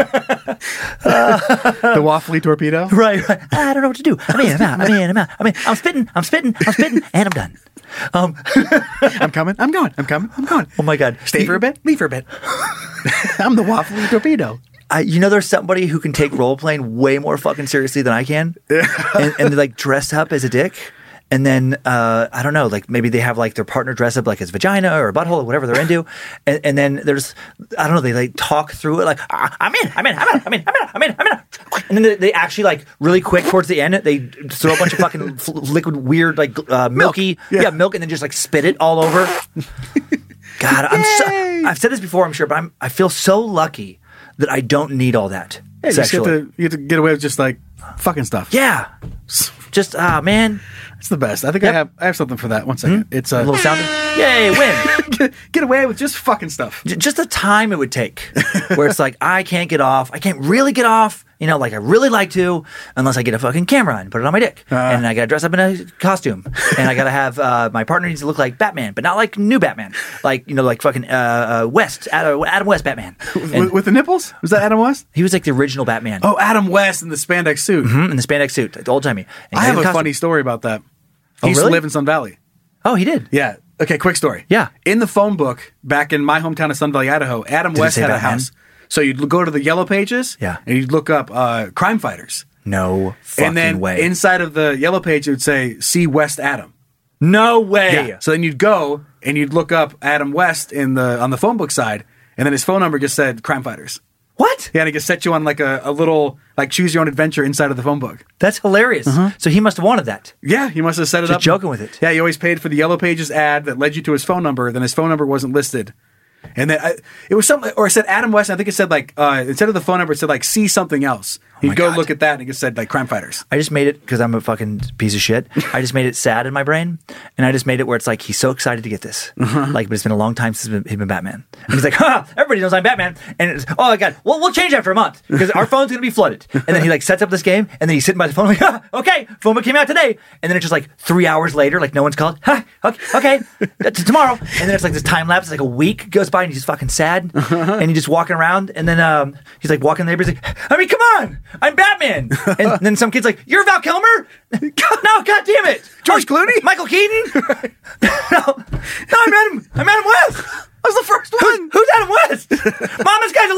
The waffly torpedo. Right, right. I don't know what to do. I'm in. I'm out. I'm in. I'm out. I'm in. I'm spitting. I'm spitting. I'm spitting, and I'm done. Um, I'm coming. I'm going. I'm coming. I'm going. Oh my God! Stay for a bit. Leave for a bit. I'm the waffly torpedo. I, you know, there's somebody who can take role playing way more fucking seriously than I can, and, and they like dress up as a dick, and then uh, I don't know, like maybe they have like their partner dress up like his vagina or a butthole or whatever they're into, and, and then there's I don't know, they like talk through it like ah, I'm in, I'm in, I'm in, I'm in, I'm in, I'm in, I'm in, and then they, they actually like really quick towards the end they throw a bunch of fucking liquid weird like uh, milky milk. Yeah. yeah milk and then just like spit it all over. God, I'm so, I've said this before, I'm sure, but I'm I feel so lucky that I don't need all that yeah, you, sexually. have to, you have to get away with just like fucking stuff. Yeah, just ah uh, man, it's the best. I think yep. I have I have something for that. One second, mm-hmm. it's a, a little sounder. Yay, win! get, get away with just fucking stuff. J- just the time it would take, where it's like I can't get off. I can't really get off. You know, like I really like to, unless I get a fucking camera and put it on my dick, uh, and I gotta dress up in a costume, and I gotta have uh, my partner needs to look like Batman, but not like new Batman, like you know, like fucking uh, uh, West, Adam, Adam West Batman, with, with the nipples. Was that Adam West? He was like the original Batman. Oh, Adam West in the spandex suit, mm-hmm, in the spandex suit, old timey. I have a funny story about that. He oh, used really? to live in Sun Valley. Oh, he did. Yeah. Okay. Quick story. Yeah. In the phone book back in my hometown of Sun Valley, Idaho, Adam did West had Batman? a house. So you'd go to the yellow pages, yeah, and you'd look up uh, crime fighters. No fucking and then way. Inside of the yellow page, it would say "See West Adam." No way. Yeah. So then you'd go and you'd look up Adam West in the on the phone book side, and then his phone number just said Crime Fighters. What? Yeah, and it just set you on like a, a little like choose your own adventure inside of the phone book. That's hilarious. Uh-huh. So he must have wanted that. Yeah, he must have set it Just up. joking with it. Yeah, he always paid for the Yellow Pages ad that led you to his phone number. Then his phone number wasn't listed. And then I, it was something, or it said Adam West. I think it said like, uh, instead of the phone number, it said like, see something else. He'd my go God. look at that and it just said like Crime Fighters. I just made it because I'm a fucking piece of shit. I just made it sad in my brain, and I just made it where it's like he's so excited to get this, Uh-huh. like, but it's been a long time since he's been, he's been Batman, and he's like, "Ha! Everybody knows I'm Batman," and it's, oh my God, well, we'll change after a month because our phone's gonna be flooded. And then he like sets up this game, and then he's sitting by the phone like, ah, "Okay, phone book came out today," and then it's just like three hours later, like no one's called. Ha! Okay, okay, that's tomorrow, and then it's like this time lapse, like a week goes by, and he's fucking sad, and he's just walking around, and then um, he's like walking the neighbors, like, "I mean, come on, I'm Batman." And then some kid's like, "You're Val Kilmer?" No, God damn it. George Clooney? Michael Keaton? no, no, I'm Adam, I'm Adam West. That was the first one. Who's, who's Adam West? Mom, this guy's a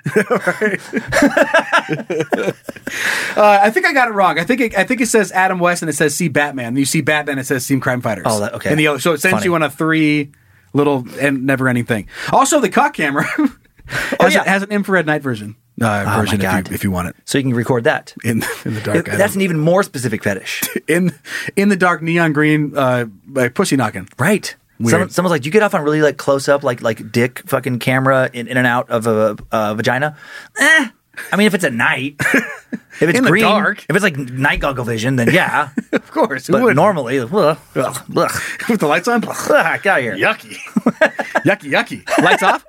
liar. uh, I think I got it wrong. I think it, I think it says Adam West and it says see Batman. And you see Batman, it says see Crime Fighters. Oh, that- okay. And the other, so it sends Funny. you on a three little and never ending thing. Also, the cock camera has, Oh, yeah. a, has an infrared night version. Uh, Oh, version my if God. you, if you want it So you can record that. in in the dark. I That's don't- an even more specific fetish. in in the dark neon green uh, like pussy knocking. Right. Weird. Someone, someone's like, "Do you get off on really like close up, like like dick fucking camera in, in and out of a, a vagina?" Eh. I mean, if it's at night, if it's In the green, dark. if it's like night goggle vision, then yeah. Of course, who But wouldn't? normally, ugh, ugh, ugh, with the lights on. ugh, get out of here. Yucky. yucky, yucky. Lights off.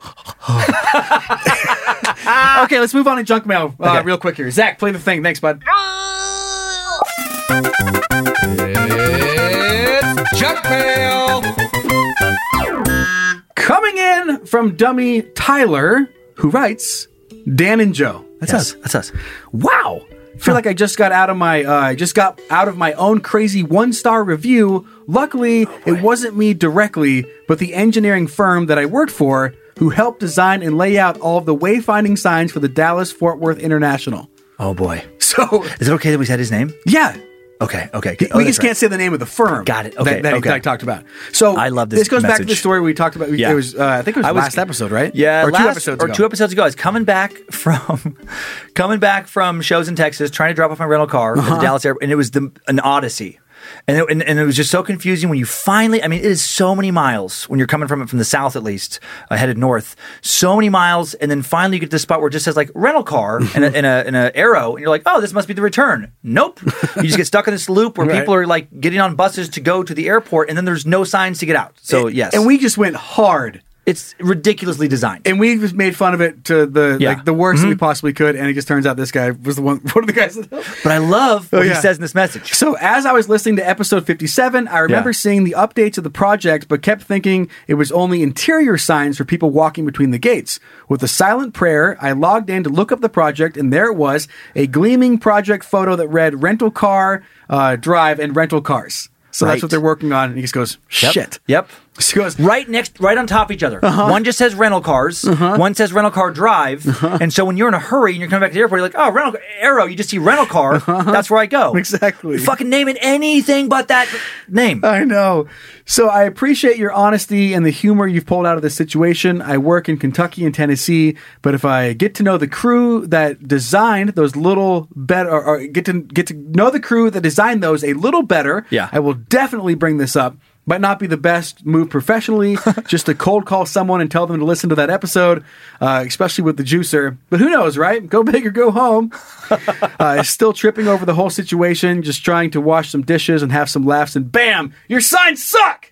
Okay, let's move on to junk mail uh, Okay. real quick here. Zach, play the thing. Thanks, bud. It's junk mail. Coming in from dummy Tyler, who writes, Dan and Joe. That's Yes, us. that's us. Wow. I feel like I just got out of my uh, I just got out of my own crazy one star review. Luckily, it wasn't me directly, but the engineering firm that I worked for, who helped design and lay out all of the wayfinding signs for the Dallas Fort Worth International. Oh boy. So, Is it okay that we said his name? yeah. Okay, okay. We Oh, that's just right. can't say the name of the firm. Got it. Okay, That, that, okay. that I talked about. So I love this This goes back to the message. story we talked about. Yeah. It was, uh, I think it was I was- last episode, right? Yeah, or last, two episodes or ago. two episodes ago. I was coming back from coming back from shows in Texas, trying to drop off my rental car Uh-huh. at the Dallas airport, and it was the, an odyssey. And it, and, and it was just so confusing when you finally, I mean, it is so many miles when you're coming from it from the south, at least, uh, headed north, so many miles. And then finally you get to this spot where it just says like rental car and a, and a, and a arrow. And you're like, oh, this must be the return. Nope. You just get stuck in this loop where Right. people are like getting on buses to go to the airport and then there's no signs to get out. So yes. And we just went hard. it's ridiculously designed. And we just made fun of it to the Yeah. like the worst Mm-hmm. that we possibly could, and it just turns out this guy was the one one of the guys that helped. But I love what Oh, yeah. he says in this message. So as I was listening to episode fifty-seven, I remember Yeah. seeing the updates of the project, but kept thinking it was only interior signs for people walking between the gates. With a silent prayer, I logged in to look up the project, and there it was, a gleaming project photo that read rental car, uh, drive, and rental cars. So Right. that's what they're working on. And he just goes, Yep. shit. Yep. He goes, Right next, right on top of each other. Uh-huh. One just says rental cars. One says rental car drive. And so when you're in a hurry and you're coming back to the airport, you're like, oh, rental arrow. You just see rental car. That's where I go. Exactly. Fucking name it anything but that name. I know. So I appreciate your honesty and the humor you've pulled out of this situation. I work in Kentucky and Tennessee, but if I get to know the crew that designed those little better, or, or get to get to know the crew that designed those a little better, Yeah. I will definitely bring this up. Might not be the best move professionally, just to cold call someone and tell them to listen to that episode, uh, especially with the juicer. But who knows, right? Go big or go home. uh, still tripping over the whole situation, just trying to wash some dishes and have some laughs, and bam, your signs suck!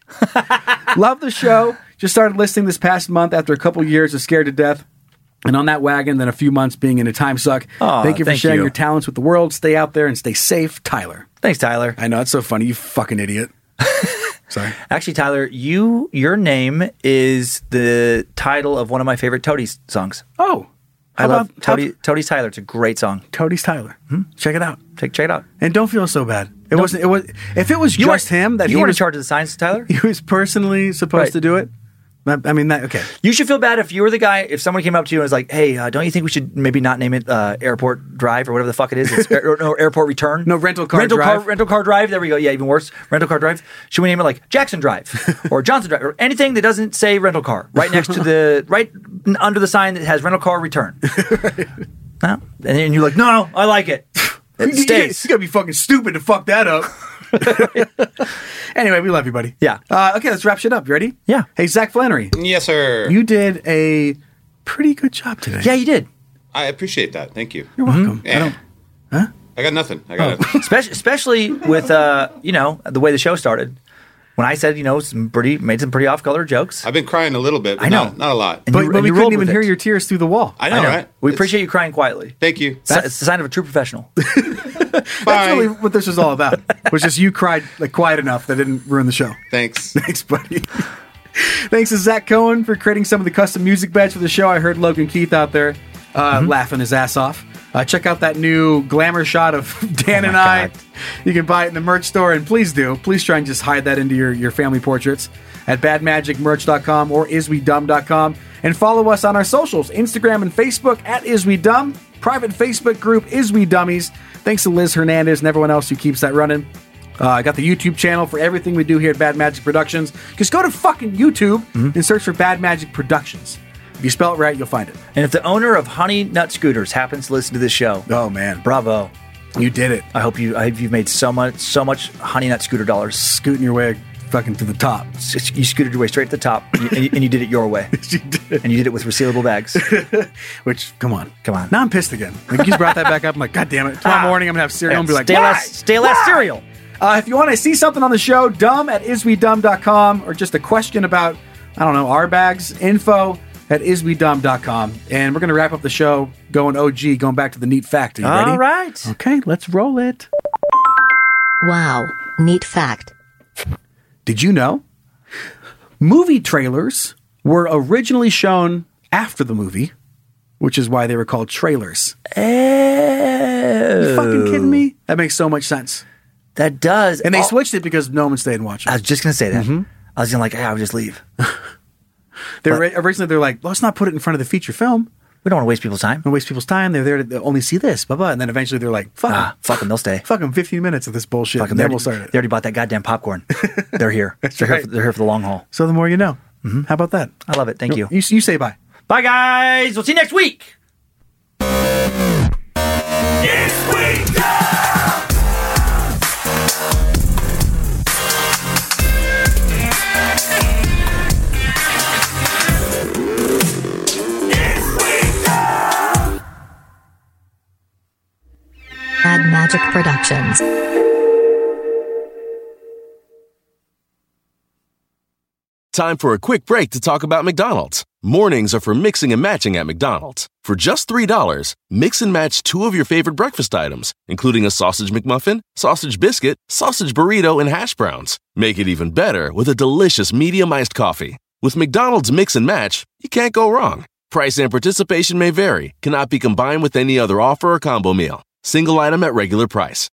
Love the show. Just started listening this past month after a couple years of Scared to Death. And on that wagon, then a few months being in a time suck. Aw, thank you for thank sharing you. your talents with the world. Stay out there and stay safe, Tyler. Thanks, Tyler. I know, it's so funny. You fucking idiot. Sorry. Actually, Tyler, you your name is the title of one of my favorite Toadies songs. Oh. I how love about- how- Toady, Toadies Tyler. It's a great song. Toadies Tyler. Hmm? Check it out. Check check it out. And don't feel so bad. It wasn't. It was. If it was You just weren't- him that you he weren't was in charge of the signs, Tyler. he was personally supposed Right. to do it. I I mean that. Okay. You should feel bad if you were the guy, if someone came up to you and was like, hey, uh, don't you think we should maybe not name it uh, Airport Drive or whatever the fuck it is? It's air, or, no, Airport Return? No, Rental Car rental Drive. Car, rental Car Drive. There we go. Yeah, even worse. Rental Car Drive. Should we name it like Jackson Drive or Johnson Drive or anything that doesn't say rental car right next to the, right written under the sign that has rental car return. No? And then you're like, no, no, I like it. It stays. You gotta be fucking stupid to fuck that up. Anyway, we love you, buddy. Yeah. Uh, okay, let's wrap shit up. You ready? Yeah. Hey, Zach Flannery. Yes, sir. You did a pretty good job today. Yeah, you did. I appreciate that. Thank you. You're welcome. Yeah. I don't. Huh? I got nothing. I got Oh. it. especially, especially with uh, you know, the way the show started. When I said, you know, some pretty made some pretty off-color jokes. I've been crying a little bit, but I know. Not, not a lot. And But, you- but and we you couldn't rolled even with hear it. your tears through the wall. I know, right? We It's- appreciate you crying quietly. Thank you. It's it's a sign of a true professional. That's Bye. really what this was all about. Was just you cried like quiet enough that didn't ruin the show. Thanks. Thanks, buddy. Thanks to Zach Cohen for creating some of the custom music beds for the show. I heard Logan Keith out there uh, Mm-hmm. laughing his ass off. Uh, check out that new glamour shot of Dan Oh and my I. God. You can buy it in the merch store, and please do. Please try and just hide that into your, your family portraits at bad magic merch dot com or is we dumb dot com. And follow us on our socials, Instagram and Facebook at iswedumb. Private Facebook group Is We Dummies. Thanks to Liz Hernandez and everyone else who keeps that running. Uh, I got the YouTube channel for everything we do here at Bad Magic Productions. Just go to fucking YouTube Mm-hmm. and search for Bad Magic Productions. If you spell it right, you'll find it. And if the owner of Honey Nut Scooters happens to listen to this show, Oh, man. bravo. You did it. I hope you I hope you've made so much so much Honey Nut Scooter dollars. Scooting your way fucking to the top. You scooted your way straight to the top, and you, and you, and you did it your way. You did. And you did it with resealable bags. Which, come on. Come on. Now I'm pissed again. Like, you just brought that back up. I'm like, God damn it. Tomorrow Ah. morning, I'm going to have cereal and be like, stale why? ass, stale ass cereal. Uh, if you want to see something on the show, dumb at is we dumb dot com, or just a question about, I don't know, our bags, info at is we dumb dot com. And we're going to wrap up the show going O G, going back to the neat fact. Are you ready? All right. Okay, let's roll it. Wow, neat fact. Did you know? Movie trailers were originally shown after the movie, which is why they were called trailers. Oh. You fucking kidding me? That makes so much sense. That does. And they Oh, switched it because no one stayed and watched I it. was just going to say that. Mm-hmm. I was going to like, hey, I would just leave. They were, originally, they're like, let's not put it in front of the feature film. We don't want to waste people's time. Don't waste people's time. They're there to only see this, blah, blah. And then eventually they're like, fuck 'em. Ah, fuck them. They'll stay. Fuck them, fifteen minutes of this bullshit. Fuck 'em. And They then already, we'll start it. they already bought that goddamn popcorn. They're here. That's they're, right. here for, they're here for the long haul. So the more you know. How about that? I love it. Thank you. You, you say bye. Bye, guys. We'll see you next week. Bad Magic Productions. Time for a quick break to talk about McDonald's. Mornings are for mixing and matching at McDonald's. For just three dollars, mix and match two of your favorite breakfast items, including a sausage McMuffin, sausage biscuit, sausage burrito, and hash browns. Make it even better with a delicious medium iced coffee. With McDonald's Mix and Match, you can't go wrong. Price and participation may vary, cannot be combined with any other offer or combo meal. Single item at regular price.